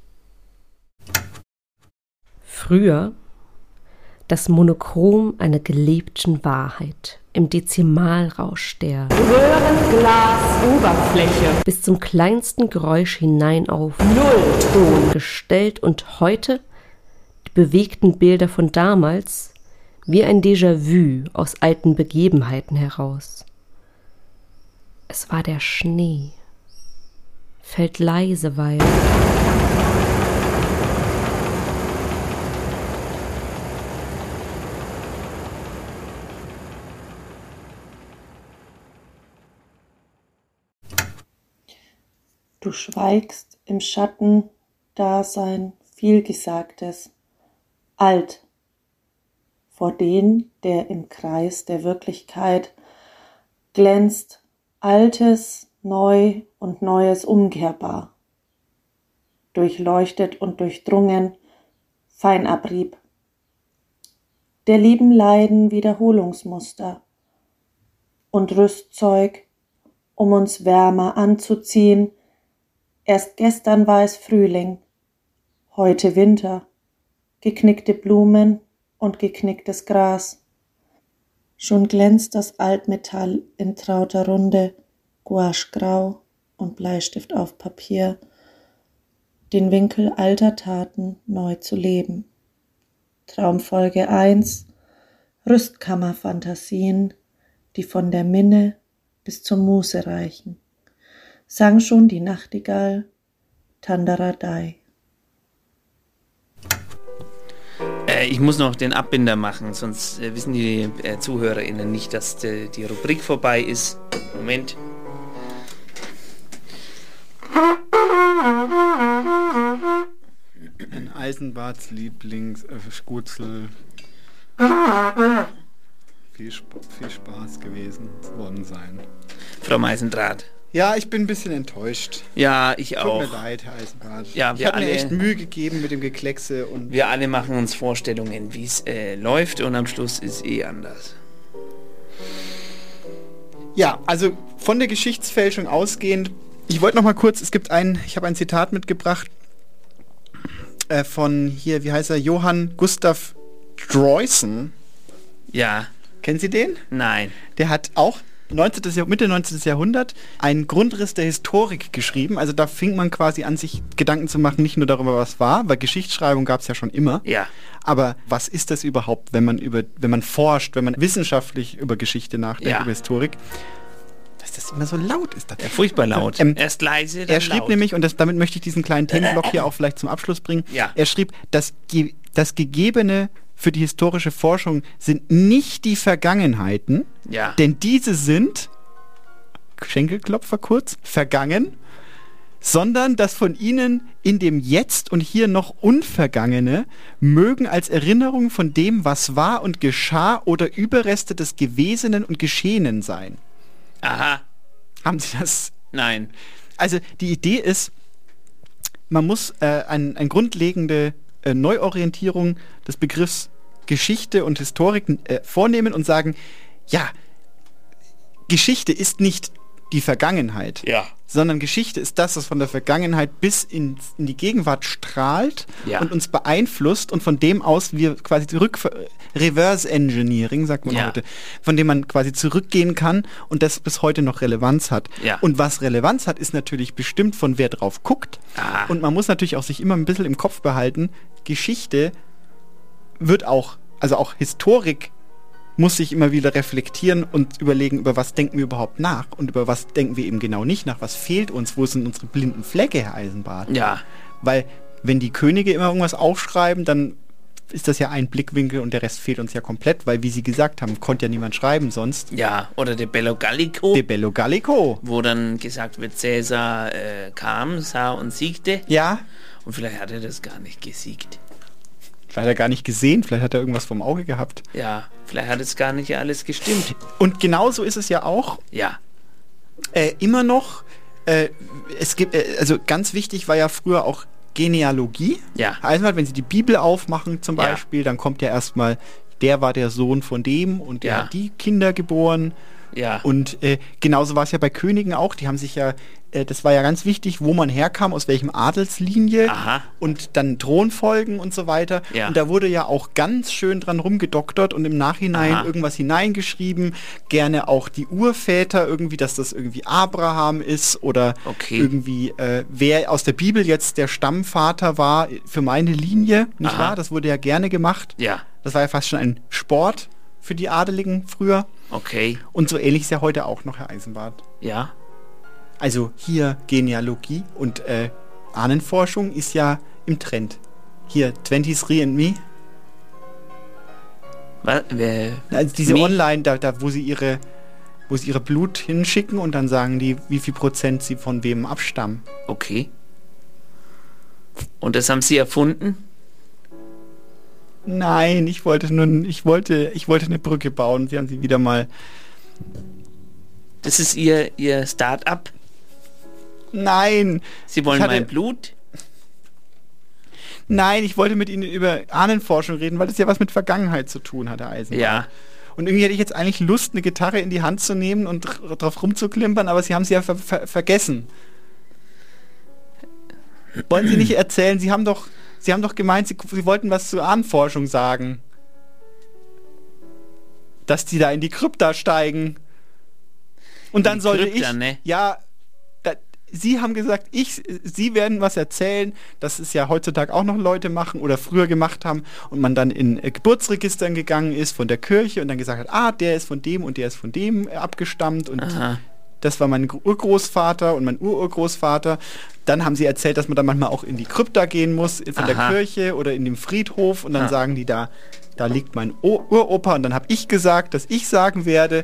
Früher das Monochrom einer gelebten Wahrheit im Dezimalrausch der Röhrenglasoberfläche bis zum kleinsten Geräusch hinein auf Nullton gestellt und heute die bewegten Bilder von damals wie ein Déjà-vu aus alten Begebenheiten heraus. Es war der Schnee, fällt leise weiter. Du schweigst im Schatten, Dasein, Vielgesagtes, alt, vor den, der im Kreis der Wirklichkeit glänzt, Altes, neu und Neues umkehrbar, durchleuchtet und durchdrungen, Feinabrieb, der lieben Leiden Wiederholungsmuster und Rüstzeug, um uns wärmer anzuziehen. Erst gestern war es Frühling, heute Winter, geknickte Blumen und geknicktes Gras. Schon glänzt das Altmetall in trauter Runde, gouachegrau, und Bleistift auf Papier, den Winkel alter Taten neu zu leben. Traumfolge 1: Rüstkammerfantasien, die von der Minne bis zur Muße reichen. Sang schon die Nachtigall, Tandaradai. Ich muss noch den Abbinder machen, sonst wissen die ZuhörerInnen nicht, dass die Rubrik vorbei ist. Moment. Ein Eisenbarts Lieblingsgutzel. Viel Spaß gewesen worden sein. Frau Meisendrath. Ja, ich bin ein bisschen enttäuscht. Ja, ich auch. Tut mir leid, Herr Eisenbart. Ja, ich habe mir echt Mühe gegeben mit dem Gekleckse. Und wir alle machen uns Vorstellungen, wie es läuft, und am Schluss ist anders. Ja, also von der Geschichtsfälschung ausgehend, ich wollte noch mal kurz, ich habe ein Zitat mitgebracht von hier, wie heißt er, Johann Gustav Droysen. Ja. Kennen Sie den? Nein. Der hat auch Mitte 19. Jahrhundert einen Grundriss der Historik geschrieben. Also da fing man quasi an, sich Gedanken zu machen, nicht nur darüber, was war, weil Geschichtsschreibung gab es ja schon immer. Ja. Aber was ist das überhaupt, wenn man forscht, wenn man wissenschaftlich über Geschichte nachdenkt, über Historik? Dass das immer so laut ist. Ja, furchtbar laut. Erst leise, dann er schrieb laut. Nämlich, und damit möchte ich diesen kleinen Themenblock hier auch vielleicht zum Abschluss bringen, er schrieb, das Gegebene für die historische Forschung sind nicht die Vergangenheiten, denn diese sind, Schenkelklopfer kurz, vergangen, sondern das von ihnen in dem Jetzt und hier noch Unvergangene mögen als Erinnerung von dem, was war und geschah, oder Überreste des Gewesenen und Geschehenen sein. Aha. Haben Sie das? Nein. Also die Idee ist, man muss eine grundlegende Neuorientierung des Begriffs Geschichte und Historik vornehmen und sagen, ja, Geschichte ist nicht die Vergangenheit, sondern Geschichte ist das, was von der Vergangenheit bis in die Gegenwart strahlt und uns beeinflusst, und von dem aus wir quasi Reverse Engineering, sagt man heute, von dem man quasi zurückgehen kann und das bis heute noch Relevanz hat. Ja. Und was Relevanz hat, ist natürlich bestimmt von wer drauf guckt. Und man muss natürlich auch sich immer ein bisschen im Kopf behalten, Geschichte wird auch, also auch Historik muss sich immer wieder reflektieren und überlegen, über was denken wir überhaupt nach und über was denken wir eben genau nicht nach, was fehlt uns, wo sind unsere blinden Flecke, Herr Eisenbart? Ja. Weil wenn die Könige immer irgendwas aufschreiben, dann ist das ja ein Blickwinkel und der Rest fehlt uns ja komplett, weil, wie Sie gesagt haben, konnte ja niemand schreiben sonst. Ja, oder der Bello Gallico. Der Bello Gallico. Wo dann gesagt wird, Cäsar kam, sah und siegte. Ja. Und vielleicht hat er das gar nicht gesiegt. Vielleicht hat er gar nicht gesehen, vielleicht hat er irgendwas vom Auge gehabt. Ja, vielleicht hat es gar nicht alles gestimmt. Und genauso ist es ja auch. Ja. Immer noch, es gibt, also ganz wichtig war ja früher auch Genealogie. Ja. Also wenn Sie die Bibel aufmachen zum Beispiel, dann kommt ja erstmal, der war der Sohn von dem und der hat die Kinder geboren. Ja. Und genauso war es ja bei Königen auch, die haben sich ja, das war ja ganz wichtig, wo man herkam, aus welchem Adelslinie. Aha. Und dann Thronfolgen und so weiter. Ja. Und da wurde ja auch ganz schön dran rumgedoktert und im Nachhinein irgendwas hineingeschrieben. Gerne auch die Urväter irgendwie, dass das irgendwie Abraham ist oder irgendwie, wer aus der Bibel jetzt der Stammvater war für meine Linie, nicht wahr? Das wurde ja gerne gemacht. Ja. Das war ja fast schon ein Sport für die Adeligen früher. Okay. Und so ähnlich ist ja heute auch noch, Herr Eisenbart. Ja. Also hier Genealogie und Ahnenforschung ist ja im Trend. Hier 23andMe. Was? Also diese Online, da wo sie ihre Blut hinschicken und dann sagen die, wie viel Prozent sie von wem abstammen. Okay. Und das haben Sie erfunden? Nein, ich wollte eine Brücke bauen. Sie haben sie wieder mal. Das ist Ihr Start-up? Nein. Sie wollen mein Blut? Nein, ich wollte mit Ihnen über Ahnenforschung reden, weil das ja was mit Vergangenheit zu tun hat, Herr Eisenbart. Ja. Und irgendwie hätte ich jetzt eigentlich Lust, eine Gitarre in die Hand zu nehmen und drauf rumzuklimpern, aber Sie haben sie ja vergessen. Wollen Sie nicht erzählen? Sie haben doch gemeint, Sie wollten was zur Ahnenforschung sagen. Dass die da in die Krypta steigen. Und dann sollte Krypta, ne? Ja, Sie haben gesagt, Sie werden was erzählen, dass es ja heutzutage auch noch Leute machen oder früher gemacht haben und man dann in Geburtsregistern gegangen ist von der Kirche und dann gesagt hat, der ist von dem und der ist von dem abgestammt und das war mein Urgroßvater und mein Ururgroßvater. Dann haben sie erzählt, dass man dann manchmal auch in die Krypta gehen muss, von der Kirche oder in dem Friedhof und dann sagen die, da liegt mein Uropa und dann habe ich gesagt, dass ich sagen werde,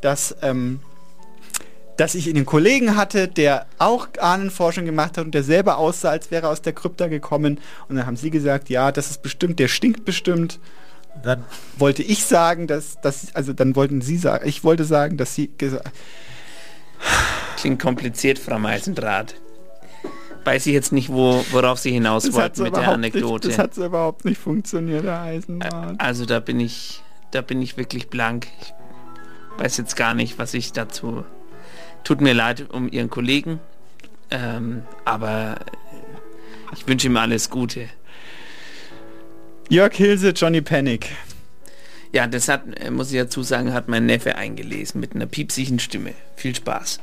dass ich einen Kollegen hatte, der auch Ahnenforschung gemacht hat und der selber aussah, als wäre er aus der Krypta gekommen. Und dann haben sie gesagt, ja, das ist bestimmt, der stinkt bestimmt. Dann wollte ich sagen, dann wollten sie sagen, ich wollte sagen, dass sie gesagt. Klingt kompliziert, Frau Meisendrath. Weiß ich jetzt nicht, worauf Sie hinaus wollten mit der Anekdote. Das hat so überhaupt nicht funktioniert, Herr Eisendrath. Also da bin ich wirklich blank. Ich weiß jetzt gar nicht, was ich dazu... Tut mir leid um Ihren Kollegen, aber ich wünsche ihm alles Gute. Jörg Hilse, Johnny Panic. Ja, das muss ich dazu sagen, hat mein Neffe eingelesen mit einer piepsigen Stimme. Viel Spaß.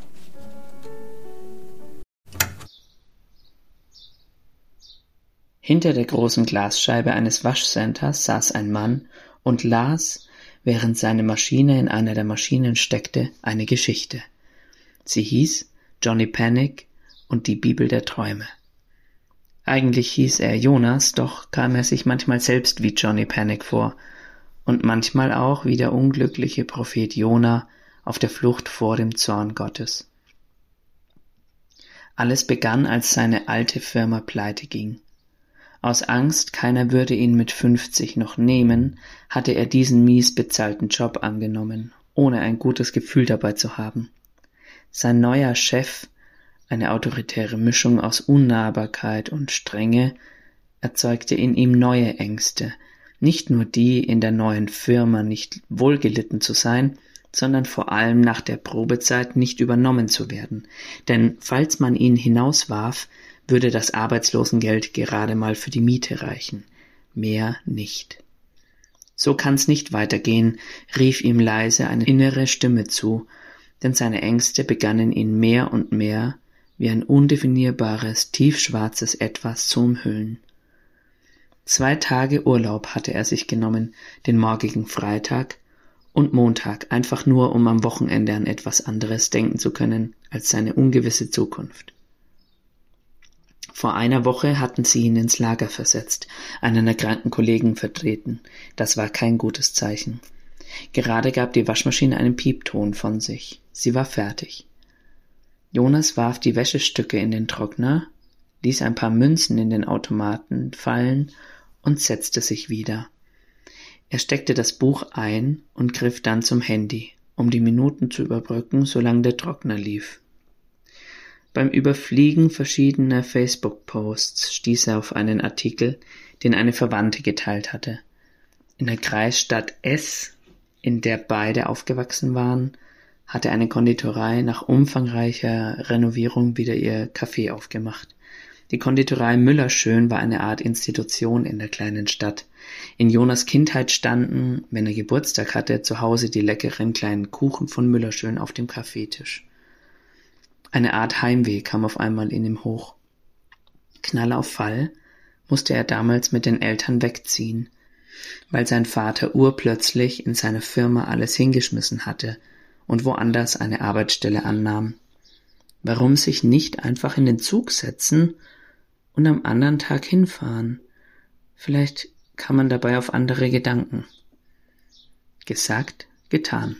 Hinter der großen Glasscheibe eines Waschcenters saß ein Mann und las, während seine Maschine in einer der Maschinen steckte, eine Geschichte. Sie hieß Johnny Panic und die Bibel der Träume. Eigentlich hieß er Jonas, doch kam er sich manchmal selbst wie Johnny Panic vor und manchmal auch wie der unglückliche Prophet Jona auf der Flucht vor dem Zorn Gottes. Alles begann, als seine alte Firma pleite ging. Aus Angst, keiner würde ihn mit 50 noch nehmen, hatte er diesen mies bezahlten Job angenommen, ohne ein gutes Gefühl dabei zu haben. Sein neuer Chef, eine autoritäre Mischung aus Unnahbarkeit und Strenge, erzeugte in ihm neue Ängste, nicht nur die, in der neuen Firma nicht wohlgelitten zu sein, sondern vor allem nach der Probezeit nicht übernommen zu werden, denn falls man ihn hinauswarf, würde das Arbeitslosengeld gerade mal für die Miete reichen, mehr nicht. So kann's nicht weitergehen, rief ihm leise eine innere Stimme zu, denn seine Ängste begannen ihn mehr und mehr wie ein undefinierbares, tiefschwarzes Etwas zu umhüllen. 2 Tage Urlaub hatte er sich genommen, den morgigen Freitag und Montag, einfach nur, um am Wochenende an etwas anderes denken zu können als seine ungewisse Zukunft. Vor einer Woche hatten sie ihn ins Lager versetzt, einen erkrankten Kollegen vertreten. Das war kein gutes Zeichen. Gerade gab die Waschmaschine einen Piepton von sich. Sie war fertig. Jonas warf die Wäschestücke in den Trockner, ließ ein paar Münzen in den Automaten fallen und setzte sich wieder. Er steckte das Buch ein und griff dann zum Handy, um die Minuten zu überbrücken, solange der Trockner lief. Beim Überfliegen verschiedener Facebook-Posts stieß er auf einen Artikel, den eine Verwandte geteilt hatte. In der Kreisstadt S, in der beide aufgewachsen waren, hatte eine Konditorei nach umfangreicher Renovierung wieder ihr Café aufgemacht. Die Konditorei Müllerschön war eine Art Institution in der kleinen Stadt. In Jonas Kindheit standen, wenn er Geburtstag hatte, zu Hause die leckeren kleinen Kuchen von Müllerschön auf dem Kaffeetisch. Eine Art Heimweh kam auf einmal in ihm hoch. Knall auf Fall musste er damals mit den Eltern wegziehen, weil sein Vater urplötzlich in seiner Firma alles hingeschmissen hatte und woanders eine Arbeitsstelle annahm. Warum sich nicht einfach in den Zug setzen und am anderen Tag hinfahren? Vielleicht kam man dabei auf andere Gedanken. Gesagt, getan.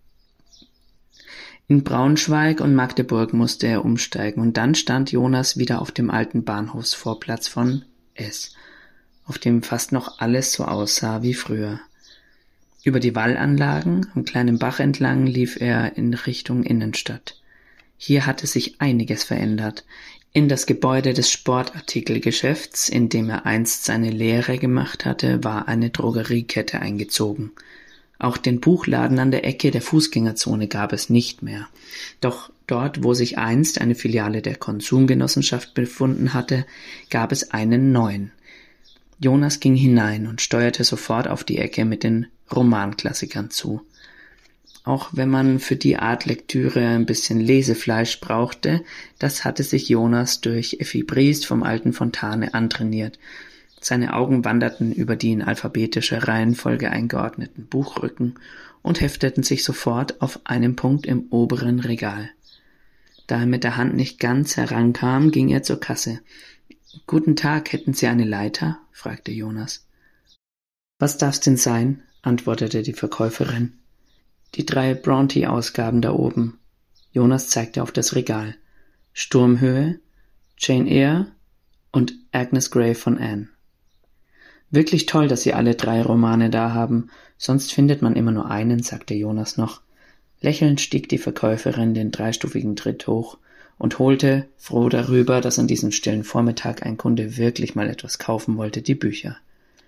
In Braunschweig und Magdeburg musste er umsteigen und dann stand Jonas wieder auf dem alten Bahnhofsvorplatz von S, auf dem fast noch alles so aussah wie früher. Über die Wallanlagen am kleinen Bach entlang lief er in Richtung Innenstadt. Hier hatte sich einiges verändert. In das Gebäude des Sportartikelgeschäfts, in dem er einst seine Lehre gemacht hatte, war eine Drogeriekette eingezogen. Auch den Buchladen an der Ecke der Fußgängerzone gab es nicht mehr. Doch dort, wo sich einst eine Filiale der Konsumgenossenschaft befunden hatte, gab es einen neuen. Jonas ging hinein und steuerte sofort auf die Ecke mit den Romanklassikern zu. auch wenn man für die Art Lektüre ein bisschen Lesefleisch brauchte, das hatte sich Jonas durch Effi Briest vom alten Fontane antrainiert. Seine Augen wanderten über die in alphabetischer Reihenfolge eingeordneten Buchrücken und hefteten sich sofort auf einen Punkt im oberen Regal. Da er mit der Hand nicht ganz herankam, ging er zur Kasse. »Guten Tag, hätten Sie eine Leiter?« fragte Jonas. »Was darf's denn sein?« antwortete die Verkäuferin. »Die 3 Brontë-Ausgaben da oben.« Jonas zeigte auf das Regal. »Sturmhöhe, Jane Eyre und Agnes Grey von Anne.« »Wirklich toll, dass Sie alle 3 Romane da haben, sonst findet man immer nur einen«, sagte Jonas noch. Lächelnd stieg die Verkäuferin den 3-stufigen Tritt hoch und holte, froh darüber, dass an diesem stillen Vormittag ein Kunde wirklich mal etwas kaufen wollte, die Bücher.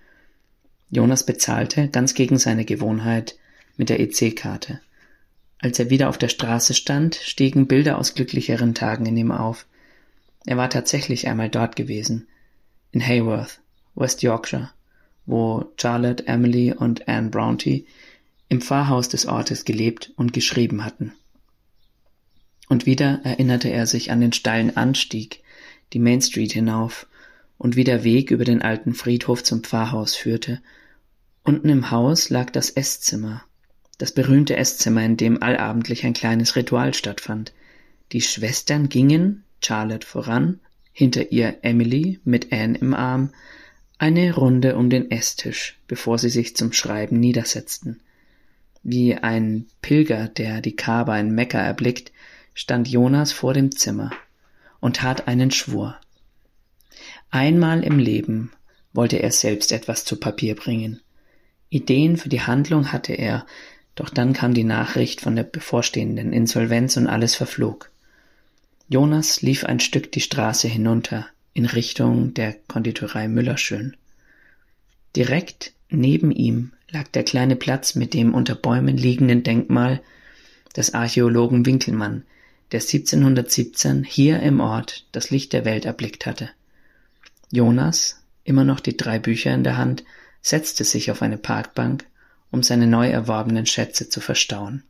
Jonas bezahlte, ganz gegen seine Gewohnheit, mit der EC-Karte. Als er wieder auf der Straße stand, stiegen Bilder aus glücklicheren Tagen in ihm auf. Er war tatsächlich einmal dort gewesen, in Haworth, West Yorkshire, wo Charlotte, Emily und Anne Brontë im Pfarrhaus des Ortes gelebt und geschrieben hatten. Und wieder erinnerte er sich an den steilen Anstieg, die Main Street hinauf, und wie der Weg über den alten Friedhof zum Pfarrhaus führte. Unten im Haus lag das Esszimmer, das berühmte Esszimmer, in dem allabendlich ein kleines Ritual stattfand. Die Schwestern gingen, Charlotte voran, hinter ihr Emily mit Anne im Arm, eine Runde um den Esstisch, bevor sie sich zum Schreiben niedersetzten. Wie ein Pilger, der die Kaaba in Mekka erblickt, stand Jonas vor dem Zimmer und tat einen Schwur. Einmal im Leben wollte er selbst etwas zu Papier bringen. Ideen für die Handlung hatte er, doch dann kam die Nachricht von der bevorstehenden Insolvenz und alles verflog. Jonas lief ein Stück die Straße hinunter, in Richtung der Konditorei Müllerschön. Direkt neben ihm lag der kleine Platz mit dem unter Bäumen liegenden Denkmal des Archäologen Winkelmann, der 1717 hier im Ort das Licht der Welt erblickt hatte. Jonas, immer noch die 3 Bücher in der Hand, setzte sich auf eine Parkbank, um seine neu erworbenen Schätze zu verstauen.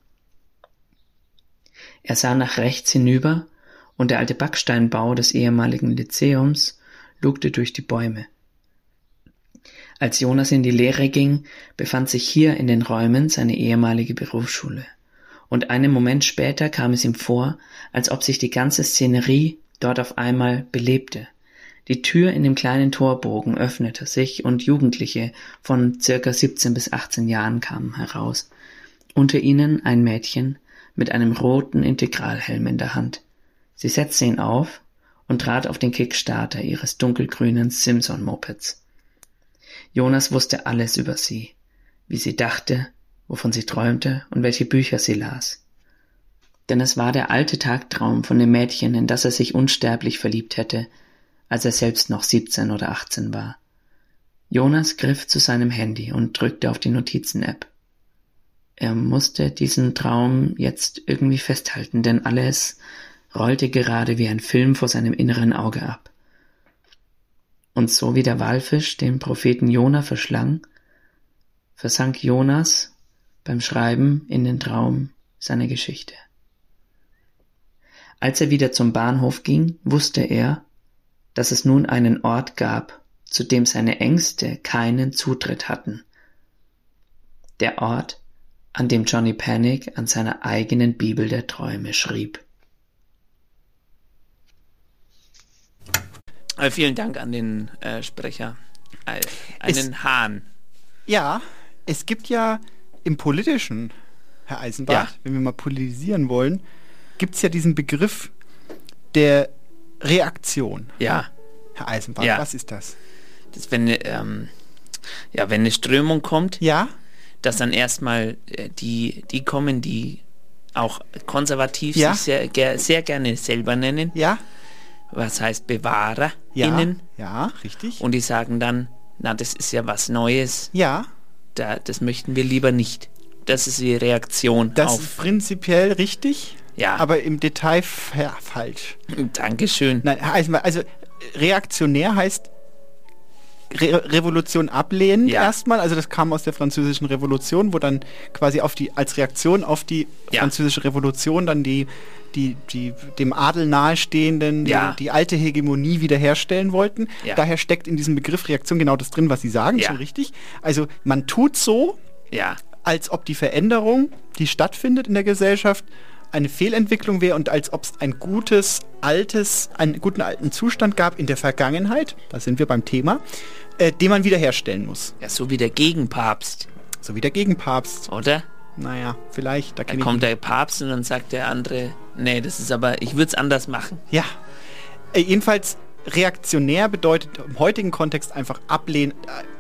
Er sah nach rechts hinüber, und der alte Backsteinbau des ehemaligen Lyzeums lugte durch die Bäume. Als Jonas in die Lehre ging, befand sich hier in den Räumen seine ehemalige Berufsschule, und einen Moment später kam es ihm vor, als ob sich die ganze Szenerie dort auf einmal belebte. Die Tür in dem kleinen Torbogen öffnete sich und Jugendliche von circa 17 bis 18 Jahren kamen heraus. Unter ihnen ein Mädchen mit einem roten Integralhelm in der Hand. Sie setzte ihn auf und trat auf den Kickstarter ihres dunkelgrünen Simson-Mopeds. Jonas wusste alles über sie, wie sie dachte, wovon sie träumte und welche Bücher sie las. Denn es war der alte Tagtraum von dem Mädchen, in das er sich unsterblich verliebt hätte, als er selbst noch 17 oder 18 war. Jonas griff zu seinem Handy und drückte auf die Notizen-App. Er musste diesen Traum jetzt irgendwie festhalten, denn alles rollte gerade wie ein Film vor seinem inneren Auge ab. Und so wie der Walfisch den Propheten Jona verschlang, versank Jonas beim Schreiben in den Traum seiner Geschichte. Als er wieder zum Bahnhof ging, wusste er, dass es nun einen Ort gab, zu dem seine Ängste keinen Zutritt hatten. Der Ort, an dem Johnny Panic an seiner eigenen Bibel der Träume schrieb. Vielen Dank an den Sprecher, Hahn. Ja, es gibt ja im Politischen, Herr Eisenbart, wenn wir mal politisieren wollen, gibt es ja diesen Begriff der Reaktion. Ja. Herr Eisenbart, was ist das? Das wenn eine Strömung kommt, dass dann erstmal die kommen, die auch konservativ sich sehr gerne selber nennen. Ja. Was heißt BewahrerInnen. Ja, richtig. Und die sagen dann, na, das ist ja was Neues. Ja. Das möchten wir lieber nicht. Das ist die Reaktion das auf... Das ist prinzipiell richtig, aber im Detail falsch. Dankeschön. Nein, also reaktionär heißt Revolution ablehnen erstmal. Also das kam aus der Französischen Revolution, wo dann quasi als Reaktion auf die Französische Revolution dann die dem Adel nahestehenden, die alte Hegemonie wiederherstellen wollten. Ja. Daher steckt in diesem Begriff Reaktion genau das drin, was Sie sagen, schon richtig. Also man tut so, als ob die Veränderung, die stattfindet in der Gesellschaft, eine Fehlentwicklung wäre und als ob es einen guten alten Zustand gab in der Vergangenheit, da sind wir beim Thema, den man wiederherstellen muss. Ja, so wie der Gegenpapst. So wie der Gegenpapst. Oder? Naja, vielleicht. Da kommt der Papst und dann sagt der andere, nee, das ist aber, ich würde es anders machen. Ja. Jedenfalls, reaktionär bedeutet im heutigen Kontext einfach ablehnen,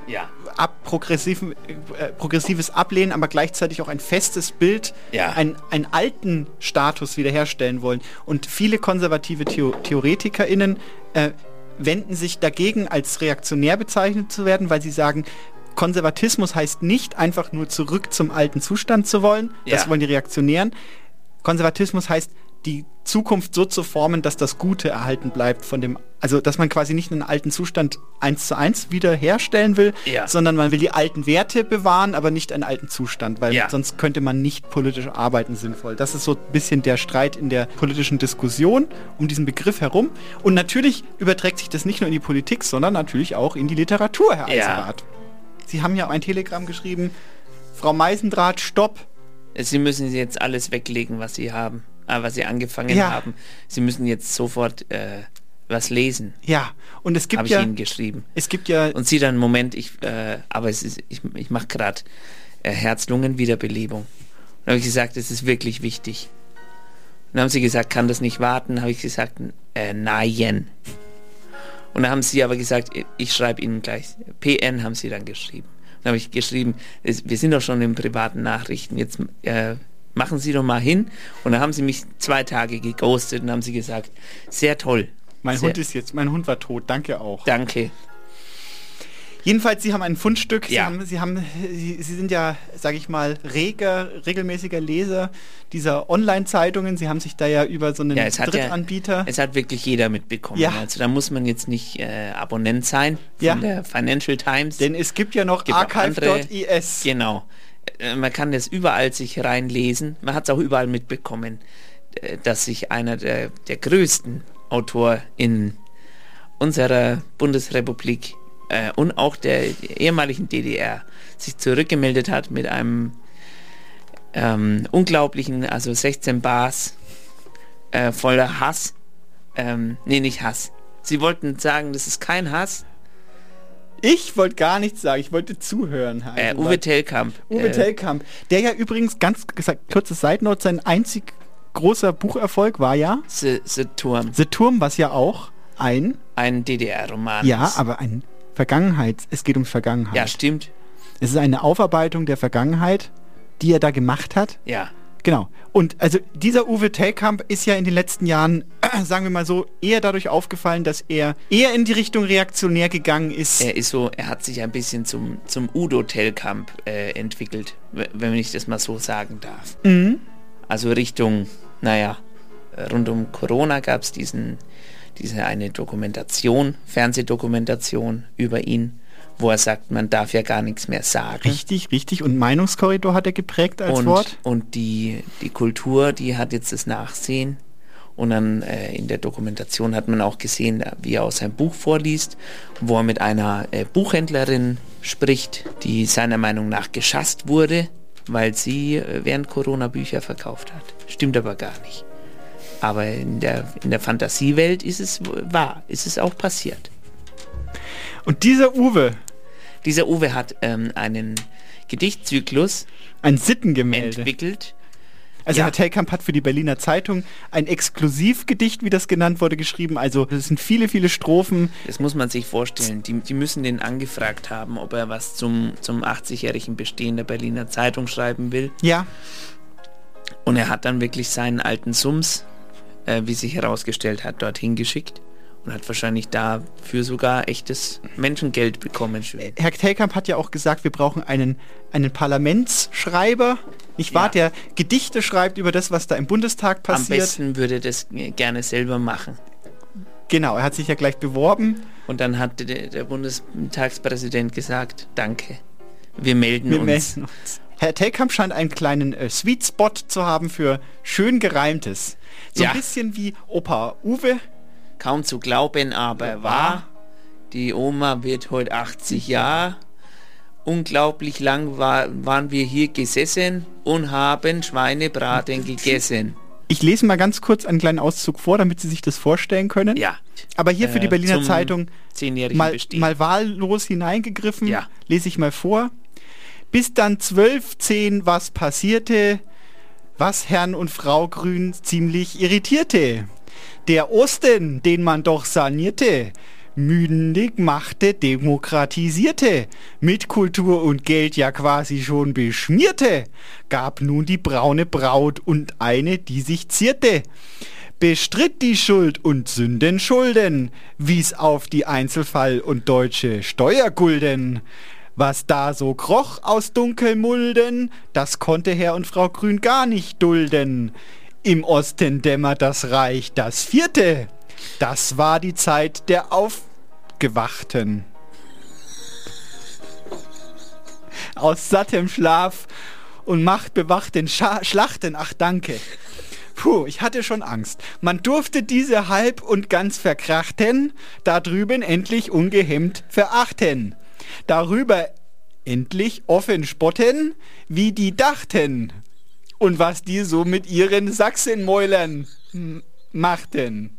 progressives Ablehnen, aber gleichzeitig auch ein festes Bild, einen alten Status wiederherstellen wollen. Und viele konservative TheoretikerInnen wenden sich dagegen, als reaktionär bezeichnet zu werden, weil sie sagen, Konservatismus heißt nicht einfach nur zurück zum alten Zustand zu wollen, das wollen die Reaktionären. Konservatismus heißt, die Zukunft so zu formen, dass das Gute erhalten bleibt also dass man quasi nicht einen alten Zustand 1:1 wiederherstellen will, sondern man will die alten Werte bewahren, aber nicht einen alten Zustand, weil sonst könnte man nicht politisch arbeiten sinnvoll. Das ist so ein bisschen der Streit in der politischen Diskussion um diesen Begriff herum. Und natürlich überträgt sich das nicht nur in die Politik, sondern natürlich auch in die Literatur, Herr Eisendrath. Sie haben ja ein Telegramm geschrieben, Frau Meisendrath, stopp. Sie müssen jetzt alles weglegen, was Sie haben. Was Sie angefangen haben. Sie müssen jetzt sofort was lesen. Ja, und es gibt habe ich Ihnen geschrieben. Es gibt ja... Und Sie dann, Moment, ich mache gerade Herz-Lungen-Wiederbelebung. Dann habe ich gesagt, das ist wirklich wichtig. Und dann haben Sie gesagt, kann das nicht warten? Habe ich gesagt, nein. Und dann haben Sie aber gesagt, ich schreibe Ihnen gleich. PN haben Sie dann geschrieben. Dann habe ich geschrieben, wir sind doch schon in privaten Nachrichten, jetzt... machen Sie doch mal hin. Und dann haben sie mich 2 Tage geghostet und haben sie gesagt, sehr toll. Mein Hund war tot, danke auch. Danke. Jedenfalls, Sie haben ein Fundstück, Sie sind ja, sage ich mal, regelmäßiger Leser dieser Online-Zeitungen. Sie haben sich da ja über so einen Drittanbieter... es hat wirklich jeder mitbekommen. Ja. Also da muss man jetzt nicht Abonnent sein von der Financial Times. Denn es gibt ja noch archive.is. Genau. Man kann das überall sich reinlesen. Man hat es auch überall mitbekommen, dass sich einer der größten AutorInnen unserer Bundesrepublik und auch der ehemaligen DDR sich zurückgemeldet hat mit einem unglaublichen, also 16 Bars voller Hass. Nicht Hass. Sie wollten sagen, das ist kein Hass. Ich wollte gar nichts sagen, ich wollte zuhören. Uwe Tellkamp. Uwe Tellkamp, der ja übrigens, ganz gesagt, kurze Side Note, sein einzig großer Bucherfolg war ja The Turm. The Turm, was ja auch ein DDR-Roman ist. Ja, aber es geht um Vergangenheit. Ja, stimmt. Es ist eine Aufarbeitung der Vergangenheit, die er da gemacht hat. Ja. Genau. Und also dieser Uwe Tellkamp ist ja in den letzten Jahren, sagen wir mal so, eher dadurch aufgefallen, dass er eher in die Richtung reaktionär gegangen ist. Er hat sich ein bisschen zum Udo Tellkamp entwickelt, wenn ich das mal so sagen darf. Mhm. Also Richtung, rund um Corona gab es diese eine Dokumentation, Fernsehdokumentation über ihn, wo er sagt, man darf ja gar nichts mehr sagen. Richtig. Und Meinungskorridor hat er geprägt als Wort. Und die Kultur, die hat jetzt das Nachsehen. Und dann in der Dokumentation hat man auch gesehen, wie er aus seinem Buch vorliest, wo er mit einer Buchhändlerin spricht, die seiner Meinung nach geschasst wurde, weil sie während Corona Bücher verkauft hat. Stimmt aber gar nicht. Aber in der Fantasiewelt ist es wahr, ist es auch passiert. Und dieser Uwe hat einen Gedichtzyklus, ein Sittengemälde entwickelt. Also Herr Tellkamp hat für die Berliner Zeitung ein Exklusivgedicht, wie das genannt wurde, geschrieben. Also es sind viele, viele Strophen. Das muss man sich vorstellen. Die müssen den angefragt haben, ob er was zum 80-jährigen Bestehen der Berliner Zeitung schreiben will. Ja. Und er hat dann wirklich seinen alten Sums, wie sich herausgestellt hat, dorthin geschickt. Und hat wahrscheinlich dafür sogar echtes Menschengeld bekommen. Herr Tellkamp hat ja auch gesagt, wir brauchen einen Parlamentsschreiber, nicht wahr? Der Gedichte schreibt über das, was da im Bundestag passiert. Am besten würde das gerne selber machen. Genau, er hat sich ja gleich beworben. Und dann hat der Bundestagspräsident gesagt, danke, wir melden uns. Herr Telkamp scheint einen kleinen Sweet Spot zu haben für schön Gereimtes. So ein bisschen wie Opa Uwe. Kaum zu glauben, aber wahr. Die Oma wird heute 80 Jahre. Unglaublich lang waren wir hier gesessen und haben Schweinebraten gegessen. Ich lese mal ganz kurz einen kleinen Auszug vor, damit Sie sich das vorstellen können. Ja. Aber hier für die Berliner Zeitung mal wahllos hineingegriffen, lese ich mal vor. Bis dann 12:10 was passierte, was Herrn und Frau Grün ziemlich irritierte. Der Osten, den man doch sanierte, mündig machte, demokratisierte, mit Kultur und Geld ja quasi schon beschmierte, gab nun die braune Braut und eine, die sich zierte, bestritt die Schuld und Sünden Schulden, wies auf die Einzelfall und deutsche Steuergulden. Was da so kroch aus Dunkelmulden, das konnte Herr und Frau Grün gar nicht dulden. Im Osten dämmert das Reich das vierte. Das war die Zeit der Aufgewachten. Aus sattem Schlaf und machtbewachten Schlachten, ach danke. Puh, ich hatte schon Angst. Man durfte diese halb und ganz verkrachten, da drüben endlich ungehemmt verachten. Darüber endlich offen spotten, wie die dachten und was die so mit ihren Sachsenmäulern machten.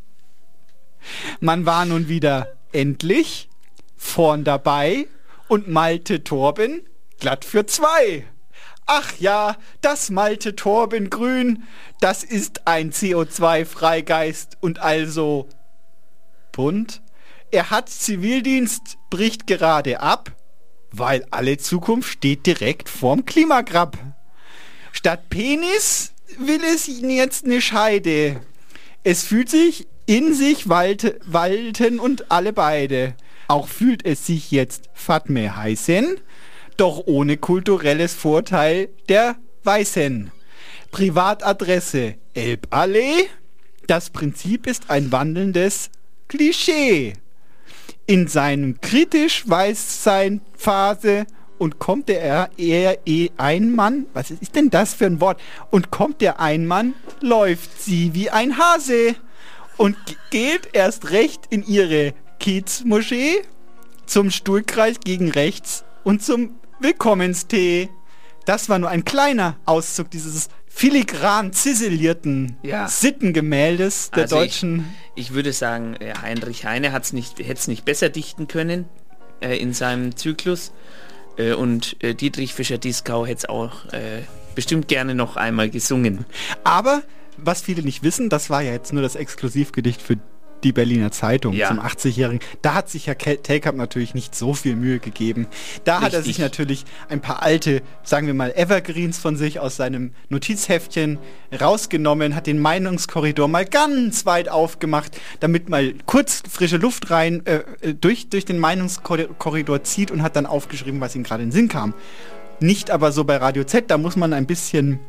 Man war nun wieder endlich vorn dabei und malte Torben glatt für 2. Ach ja, das malte Torben Grün, das ist ein CO2-Freigeist und also bunt. Er hat Zivildienst, bricht gerade ab, weil alle Zukunft steht direkt vorm Klimagrab. Statt Penis will es jetzt eine Scheide. Es fühlt sich in sich walten und alle beide. Auch fühlt es sich jetzt Fatme heißen, doch ohne kulturelles Vorteil der Weißen. Privatadresse Elballee. Das Prinzip ist ein wandelndes Klischee. In seinem kritisch-Weißsein-Phase und kommt der Einmann, was ist denn das für ein Wort? Und kommt der Einmann, läuft sie wie ein Hase und geht erst recht in ihre Kiezmoschee zum Stuhlkreis gegen rechts und zum Willkommenstee. Das war nur ein kleiner Auszug dieses filigran ziselierten Sittengemäldes der Deutschen. Ich würde sagen, Heinrich Heine hätte es nicht besser dichten können in seinem Zyklus. Und Dietrich Fischer-Dieskau hätte es auch bestimmt gerne noch einmal gesungen. Aber, was viele nicht wissen, das war ja jetzt nur das Exklusivgedicht für die Berliner Zeitung zum 80-Jährigen. Da hat sich Herr Telkamp natürlich nicht so viel Mühe gegeben. Da hat er sich natürlich ein paar alte, sagen wir mal, Evergreens von sich aus seinem Notizheftchen rausgenommen, hat den Meinungskorridor mal ganz weit aufgemacht, damit mal kurz frische Luft rein durch den Meinungskorridor zieht und hat dann aufgeschrieben, was ihm gerade in den Sinn kam. Nicht aber so bei Radio Z, da muss man ein bisschen...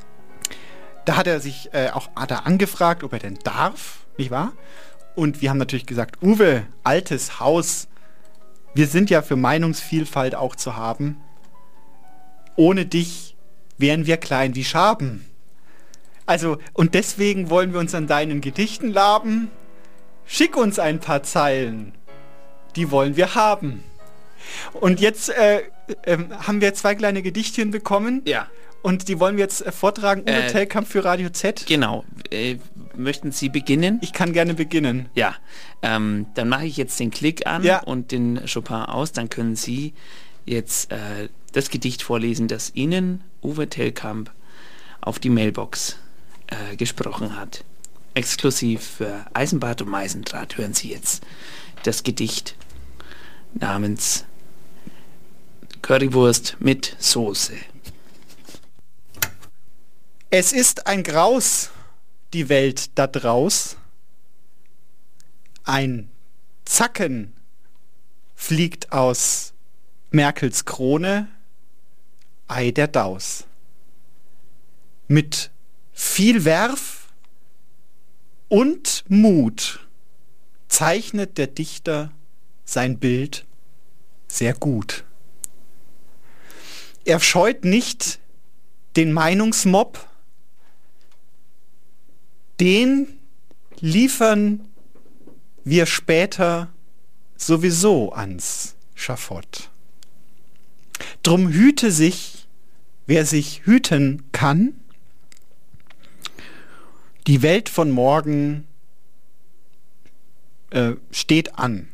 Da hat er sich auch angefragt, ob er denn darf, nicht wahr? Und wir haben natürlich gesagt, Uwe, altes Haus, wir sind ja für Meinungsvielfalt auch zu haben. Ohne dich wären wir klein wie Schaben. Also, und deswegen wollen wir uns an deinen Gedichten laben. Schick uns ein paar Zeilen, die wollen wir haben. Und jetzt haben wir 2 kleine Gedichtchen bekommen. Ja. Und die wollen wir jetzt vortragen, Uwe Telkamp für Radio Z. Genau. Möchten Sie beginnen? Ich kann gerne beginnen. Ja. Dann mache ich jetzt den Klick an und den Chopin aus. Dann können Sie jetzt das Gedicht vorlesen, das Ihnen Uwe Telkamp auf die Mailbox gesprochen hat. Exklusiv für Eisenbart und Meisendraht hören Sie jetzt das Gedicht namens Currywurst mit Soße. Es ist ein Graus, die Welt da draus. Ein Zacken fliegt aus Merkels Krone, Ei der Daus. Mit viel Werf und Mut zeichnet der Dichter sein Bild sehr gut. Er scheut nicht den Meinungsmob, den liefern wir später sowieso ans Schafott. Drum hüte sich, wer sich hüten kann. Die Welt von morgen steht an.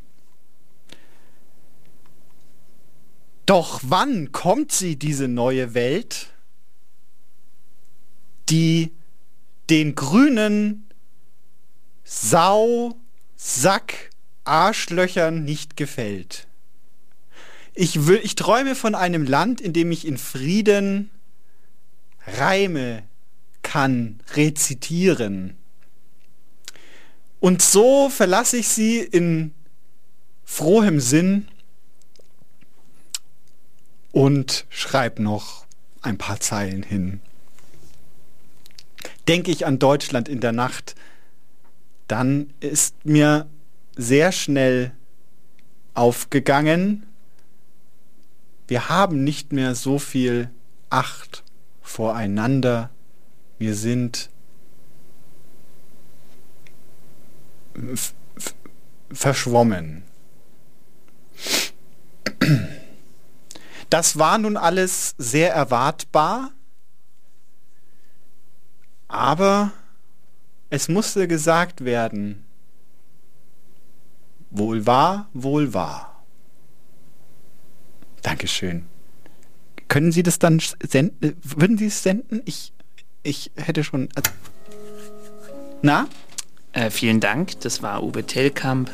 Doch wann kommt sie, diese neue Welt, die den grünen Sau, Sack, Arschlöchern nicht gefällt? Ich träume von einem Land, in dem ich in Frieden Reime kann rezitieren. Und so verlasse ich sie in frohem Sinn und schreibe noch ein paar Zeilen hin. Denke ich an Deutschland in der Nacht, dann ist mir sehr schnell aufgegangen, wir haben nicht mehr so viel Acht voreinander, wir sind verschwommen. Das war nun alles sehr erwartbar, aber es musste gesagt werden, wohl wahr, wohl wahr. Dankeschön. Können Sie das dann senden? Würden Sie es senden? Ich hätte schon... Na? Vielen Dank, das war Uwe Tellkamp.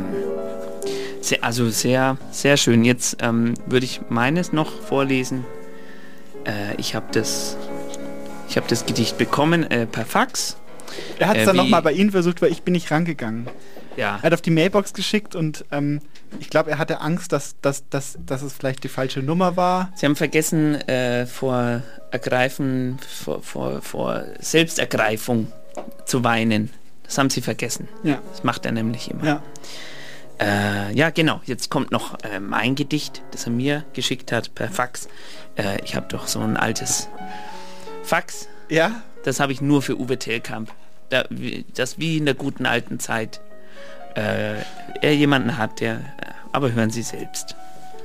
Sehr, sehr schön. Jetzt würde ich meines noch vorlesen. Ich habe das Gedicht bekommen per Fax. Er hat es dann nochmal bei Ihnen versucht, weil ich bin nicht rangegangen. Ja. Er hat auf die Mailbox geschickt und ich glaube, er hatte Angst, dass es vielleicht die falsche Nummer war. Sie haben vergessen, vor Selbstergreifung zu weinen. Das haben Sie vergessen. Ja. Das macht er nämlich immer. Ja. Ja, genau. Jetzt kommt noch mein Gedicht, das er mir geschickt hat per Fax. Ich habe doch so ein altes Fax. Ja. Das habe ich nur für Uwe Tellkamp. Das wie in der guten alten Zeit. Er jemanden hat, der... aber hören Sie selbst.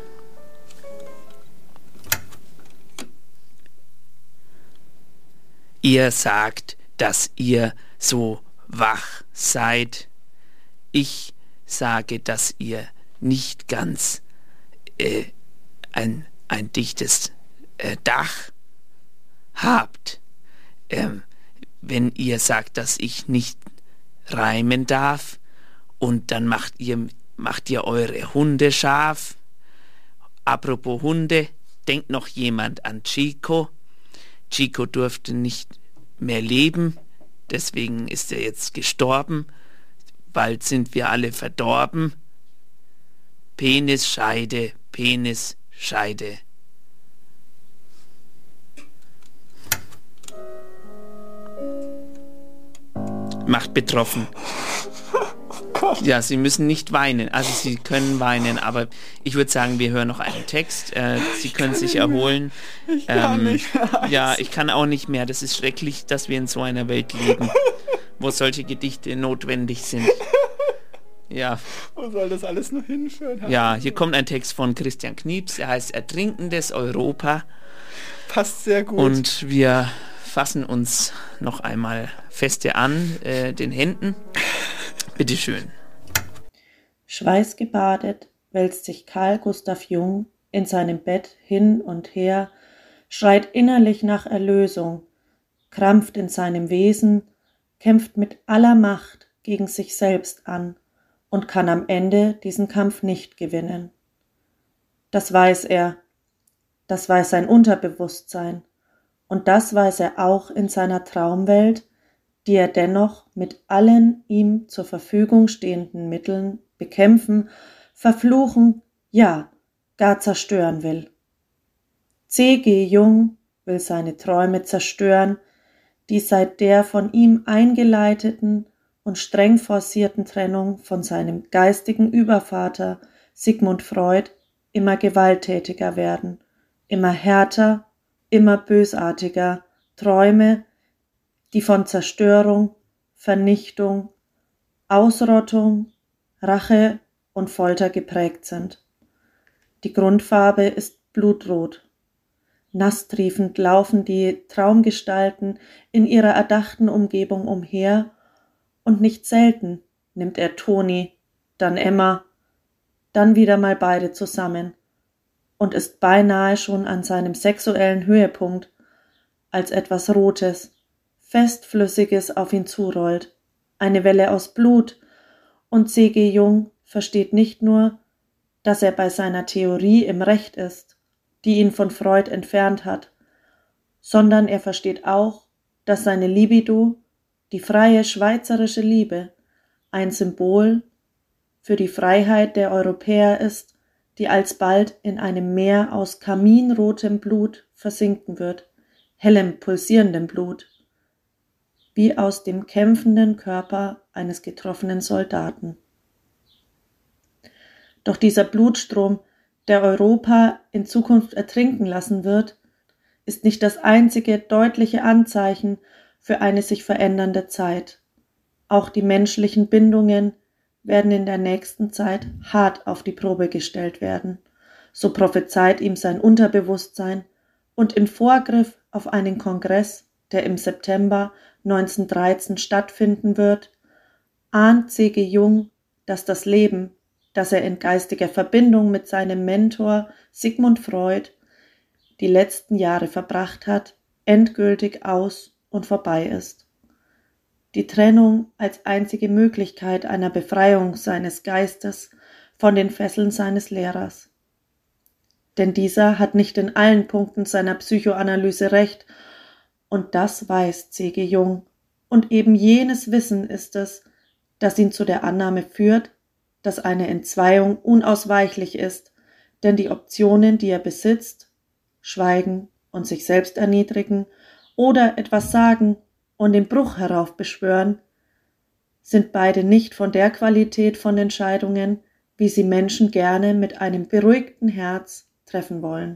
Ihr sagt, dass ihr so wach seid. Ich sage, dass ihr nicht ganz ein dichtes Dach habt. Wenn ihr sagt, dass ich nicht reimen darf und dann macht ihr eure Hunde scharf. Apropos Hunde, denkt noch jemand an Chico? Chico durfte nicht mehr leben, deswegen ist er jetzt gestorben. Bald sind wir alle verdorben. Penisscheide, Penisscheide. Macht betroffen. Ja, Sie müssen nicht weinen. Also Sie können weinen, aber ich würde sagen, wir hören noch einen Text. Sie können sich erholen. Ich kann nicht. Ja, ich kann auch nicht mehr. Das ist schrecklich, dass wir in so einer Welt leben, wo solche Gedichte notwendig sind. Ja. Wo soll das alles noch hinführen? Ja, hier kommt ein Text von Christian Knieps. Er heißt Ertrinkendes Europa. Passt sehr gut. Und wir fassen uns noch einmal feste an, den Händen. Bitteschön. Schweißgebadet wälzt sich Carl Gustav Jung in seinem Bett hin und her, schreit innerlich nach Erlösung, krampft in seinem Wesen, kämpft mit aller Macht gegen sich selbst an und kann am Ende diesen Kampf nicht gewinnen. Das weiß er, das weiß sein Unterbewusstsein und das weiß er auch in seiner Traumwelt, die er dennoch mit allen ihm zur Verfügung stehenden Mitteln bekämpfen, verfluchen, ja, gar zerstören will. C.G. Jung will seine Träume zerstören, die seit der von ihm eingeleiteten und streng forcierten Trennung von seinem geistigen Übervater Sigmund Freud immer gewalttätiger werden, immer härter, immer bösartiger, Träume, die von Zerstörung, Vernichtung, Ausrottung, Rache und Folter geprägt sind. Die Grundfarbe ist blutrot. Nasstriefend laufen die Traumgestalten in ihrer erdachten Umgebung umher und nicht selten nimmt er Toni, dann Emma, dann wieder mal beide zusammen und ist beinahe schon an seinem sexuellen Höhepunkt, als etwas Rotes, Festflüssiges auf ihn zurollt, eine Welle aus Blut, und C.G. Jung versteht nicht nur, dass er bei seiner Theorie im Recht ist, die ihn von Freud entfernt hat, sondern er versteht auch, dass seine Libido, die freie schweizerische Liebe, ein Symbol für die Freiheit der Europäer ist, die alsbald in einem Meer aus kaminrotem Blut versinken wird, hellem, pulsierendem Blut, wie aus dem kämpfenden Körper eines getroffenen Soldaten. Doch dieser Blutstrom, der Europa in Zukunft ertrinken lassen wird, ist nicht das einzige deutliche Anzeichen für eine sich verändernde Zeit. Auch die menschlichen Bindungen werden in der nächsten Zeit hart auf die Probe gestellt werden. So prophezeit ihm sein Unterbewusstsein, und im Vorgriff auf einen Kongress, der im September 1913 stattfinden wird, ahnt C.G. Jung, dass das Leben, das er in geistiger Verbindung mit seinem Mentor Sigmund Freud die letzten Jahre verbracht hat, endgültig aus und vorbei ist. Die Trennung als einzige Möglichkeit einer Befreiung seines Geistes von den Fesseln seines Lehrers. Denn dieser hat nicht in allen Punkten seiner Psychoanalyse recht, und das weiß C.G. Jung, und eben jenes Wissen ist es, das ihn zu der Annahme führt, dass eine Entzweiung unausweichlich ist, denn die Optionen, die er besitzt, schweigen und sich selbst erniedrigen oder etwas sagen und den Bruch heraufbeschwören, sind beide nicht von der Qualität von Entscheidungen, wie sie Menschen gerne mit einem beruhigten Herz treffen wollen.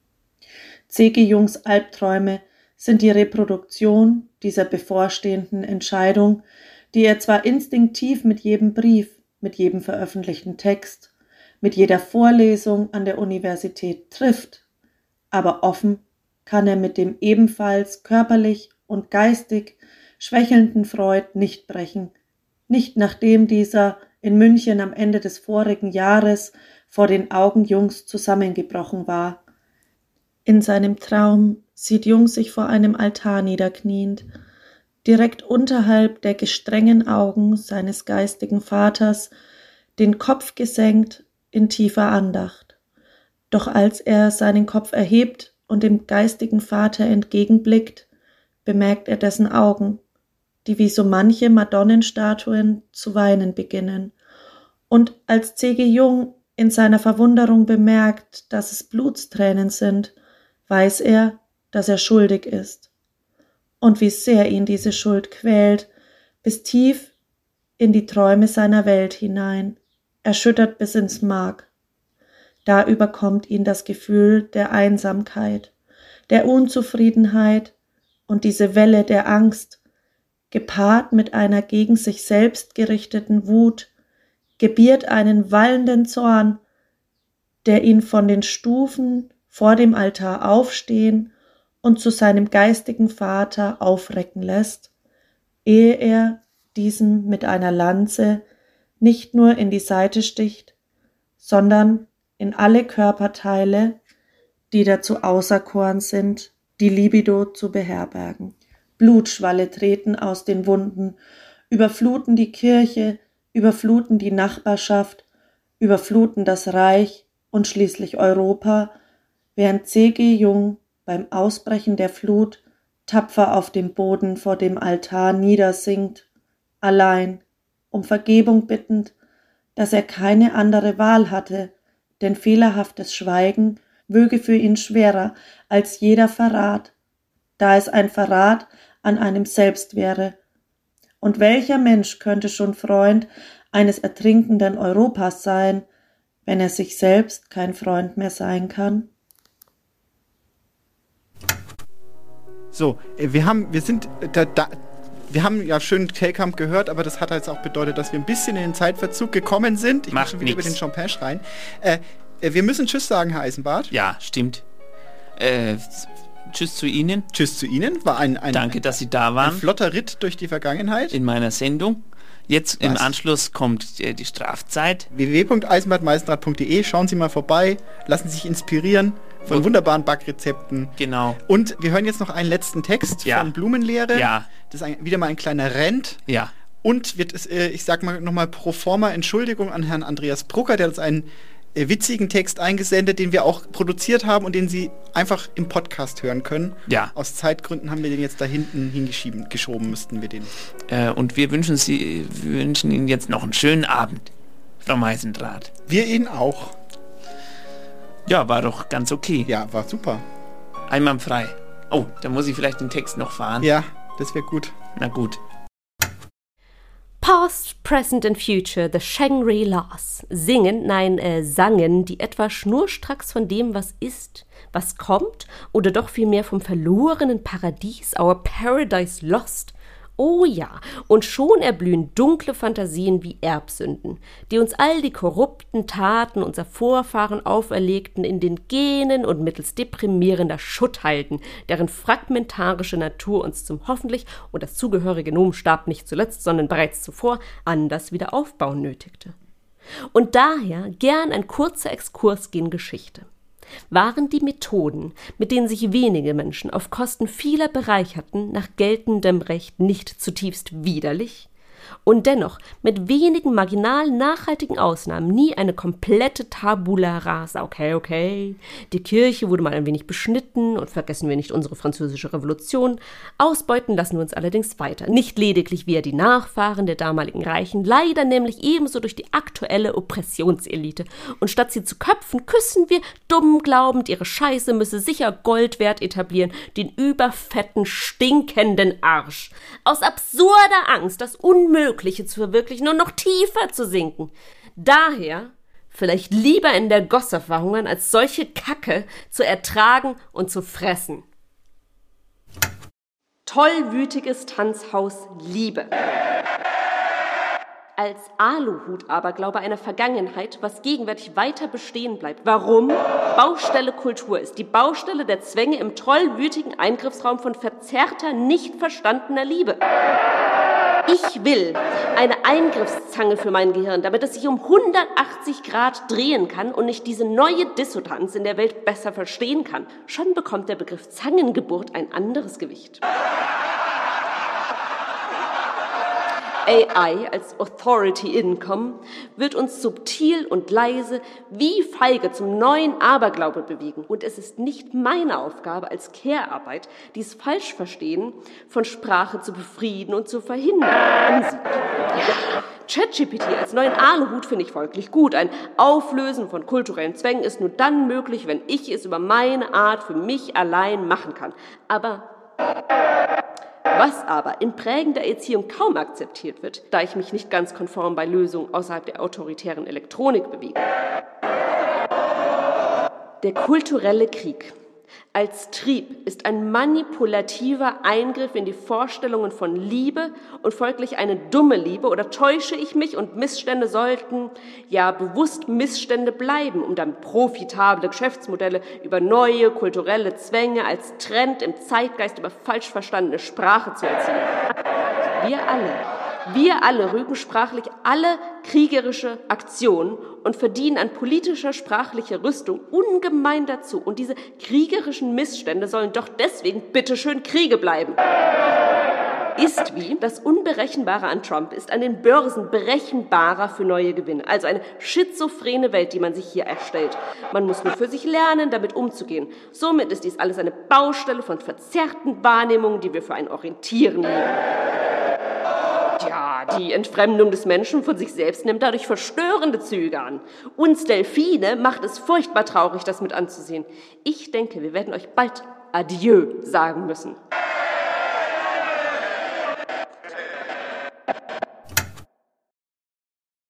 C.G. Jungs Albträume sind die Reproduktion dieser bevorstehenden Entscheidung, die er zwar instinktiv mit jedem Brief, mit jedem veröffentlichten Text, mit jeder Vorlesung an der Universität trifft, aber offen kann er mit dem ebenfalls körperlich und geistig schwächelnden Freud nicht brechen, nicht nachdem dieser in München am Ende des vorigen Jahres vor den Augen Jungs zusammengebrochen war. In seinem Traum sieht Jung sich vor einem Altar niederkniend, direkt unterhalb der gestrengen Augen seines geistigen Vaters, den Kopf gesenkt in tiefer Andacht. Doch als er seinen Kopf erhebt und dem geistigen Vater entgegenblickt, bemerkt er dessen Augen, die wie so manche Madonnenstatuen zu weinen beginnen. Und als C.G. Jung in seiner Verwunderung bemerkt, dass es Blutstränen sind, weiß er, dass er schuldig ist. Und wie sehr ihn diese Schuld quält, bis tief in die Träume seiner Welt hinein, erschüttert bis ins Mark. Da überkommt ihn das Gefühl der Einsamkeit, der Unzufriedenheit und diese Welle der Angst, gepaart mit einer gegen sich selbst gerichteten Wut, gebiert einen wallenden Zorn, der ihn von den Stufen vor dem Altar aufstehen und zu seinem geistigen Vater aufrecken lässt, ehe er diesem mit einer Lanze nicht nur in die Seite sticht, sondern in alle Körperteile, die dazu auserkoren sind, die Libido zu beherbergen. Blutschwalle treten aus den Wunden, überfluten die Kirche, überfluten die Nachbarschaft, überfluten das Reich und schließlich Europa, während C.G. Jung beim Ausbrechen der Flut tapfer auf dem Boden vor dem Altar niedersinkt, allein, um Vergebung bittend, dass er keine andere Wahl hatte, denn fehlerhaftes Schweigen wöge für ihn schwerer als jeder Verrat, da es ein Verrat an einem selbst wäre, Und welcher Mensch könnte schon Freund eines ertrinkenden Europas sein, wenn er sich selbst kein Freund mehr sein kann? So, wir haben ja schön Telkamp gehört, aber das hat jetzt auch bedeutet, dass wir ein bisschen in den Zeitverzug gekommen sind. Ich muss schon wieder über den Chopin schreien. Wir müssen Tschüss sagen, Herr Eisenbart. Ja, stimmt. Tschüss zu Ihnen. Tschüss zu Ihnen. War Danke, dass Sie da waren. Ein flotter Ritt durch die Vergangenheit. In meiner Sendung. Jetzt im Anschluss kommt die Strafzeit. www.eisenbartmeisendraht.de. Schauen Sie mal vorbei. Lassen Sie sich inspirieren von wunderbaren Backrezepten. Genau. Und wir hören jetzt noch einen letzten Text von Blumenlehre. Ja. Das ist wieder mal ein kleiner Rent. Ja. Und ich sag mal nochmal pro forma Entschuldigung an Herrn Andreas Brucker, der hat uns einen witzigen Text eingesendet, den wir auch produziert haben und den Sie einfach im Podcast hören können. Ja. Aus Zeitgründen haben wir den jetzt da hinten geschoben müssten wir den. Und wir wünschen Ihnen jetzt noch einen schönen Abend, Frau Meisendrath. Wir Ihnen auch. Ja, war doch ganz okay. Ja, war super. Einwandfrei. Oh, da muss ich vielleicht den Text noch fahren. Ja, das wäre gut. Na gut. Past, Present and Future, the Shangri-Las, sangen die etwa schnurstracks von dem, was ist, was kommt, oder doch vielmehr vom verlorenen Paradies, our Paradise Lost. Oh ja, und schon erblühen dunkle Fantasien wie Erbsünden, die uns all die korrupten Taten unserer Vorfahren auferlegten, in den Genen und mittels deprimierender Schutt halten, deren fragmentarische Natur uns zum hoffentlich und das zugehörige Gnomenstab nicht zuletzt, sondern bereits zuvor anders wieder aufbauen nötigte. Und daher gern ein kurzer Exkurs gen Geschichte. Waren die Methoden, mit denen sich wenige Menschen auf Kosten vieler bereicherten, nach geltendem Recht nicht zutiefst widerlich? Und dennoch mit wenigen marginal nachhaltigen Ausnahmen nie eine komplette Tabula rasa. Okay. Die Kirche wurde mal ein wenig beschnitten und vergessen wir nicht unsere französische Revolution. Ausbeuten lassen wir uns allerdings weiter. Nicht lediglich via die Nachfahren der damaligen Reichen, leider nämlich ebenso durch die aktuelle Oppressionselite. Und statt sie zu köpfen, küssen wir dumm glaubend, ihre Scheiße müsse sicher Gold wert etablieren, den überfetten, stinkenden Arsch. Aus absurder Angst, das Unmögliche zu verwirklichen und noch tiefer zu sinken. Daher vielleicht lieber in der Gosse verhungern, als solche Kacke zu ertragen und zu fressen. Tollwütiges Tanzhaus Liebe. Als Aluhut-Aberglaube einer Vergangenheit, was gegenwärtig weiter bestehen bleibt. Warum? Baustelle Kultur ist die Baustelle der Zwänge im tollwütigen Eingriffsraum von verzerrter, nicht verstandener Liebe. Ich will eine Eingriffszange für mein Gehirn, damit es sich um 180 Grad drehen kann und ich diese neue Dissonanz in der Welt besser verstehen kann. Schon bekommt der Begriff Zangengeburt ein anderes Gewicht. AI als Authority Income wird uns subtil und leise wie feige zum neuen Aberglaube bewegen. Und es ist nicht meine Aufgabe als Care-Arbeit, dies Falschverstehen von Sprache zu befrieden und zu verhindern. Ja, ChatGPT als neuen Aluhut finde ich folglich gut. Ein Auflösen von kulturellen Zwängen ist nur dann möglich, wenn ich es über meine Art für mich allein machen kann. Was aber in prägender Erziehung kaum akzeptiert wird, da ich mich nicht ganz konform bei Lösungen außerhalb der autoritären Elektronik bewege. Der kulturelle Krieg als Trieb ist ein manipulativer Eingriff in die Vorstellungen von Liebe und folglich eine dumme Liebe, oder täusche ich mich und Missstände sollten ja bewusst Missstände bleiben, um dann profitable Geschäftsmodelle über neue kulturelle Zwänge als Trend im Zeitgeist über falsch verstandene Sprache zu erzielen. Wir alle rügen sprachlich alle kriegerische Aktionen und verdienen an politischer, sprachlicher Rüstung ungemein dazu. Und diese kriegerischen Missstände sollen doch deswegen bitteschön Kriege bleiben. Ist wie das Unberechenbare an Trump ist an den Börsen berechenbarer für neue Gewinne. Also eine schizophrene Welt, die man sich hier erstellt. Man muss nur für sich lernen, damit umzugehen. Somit ist dies alles eine Baustelle von verzerrten Wahrnehmungen, die wir für ein Orientieren nehmen. Ja, die Entfremdung des Menschen von sich selbst nimmt dadurch verstörende Züge an. Uns Delfine macht es furchtbar traurig, das mit anzusehen. Ich denke, wir werden euch bald Adieu sagen müssen.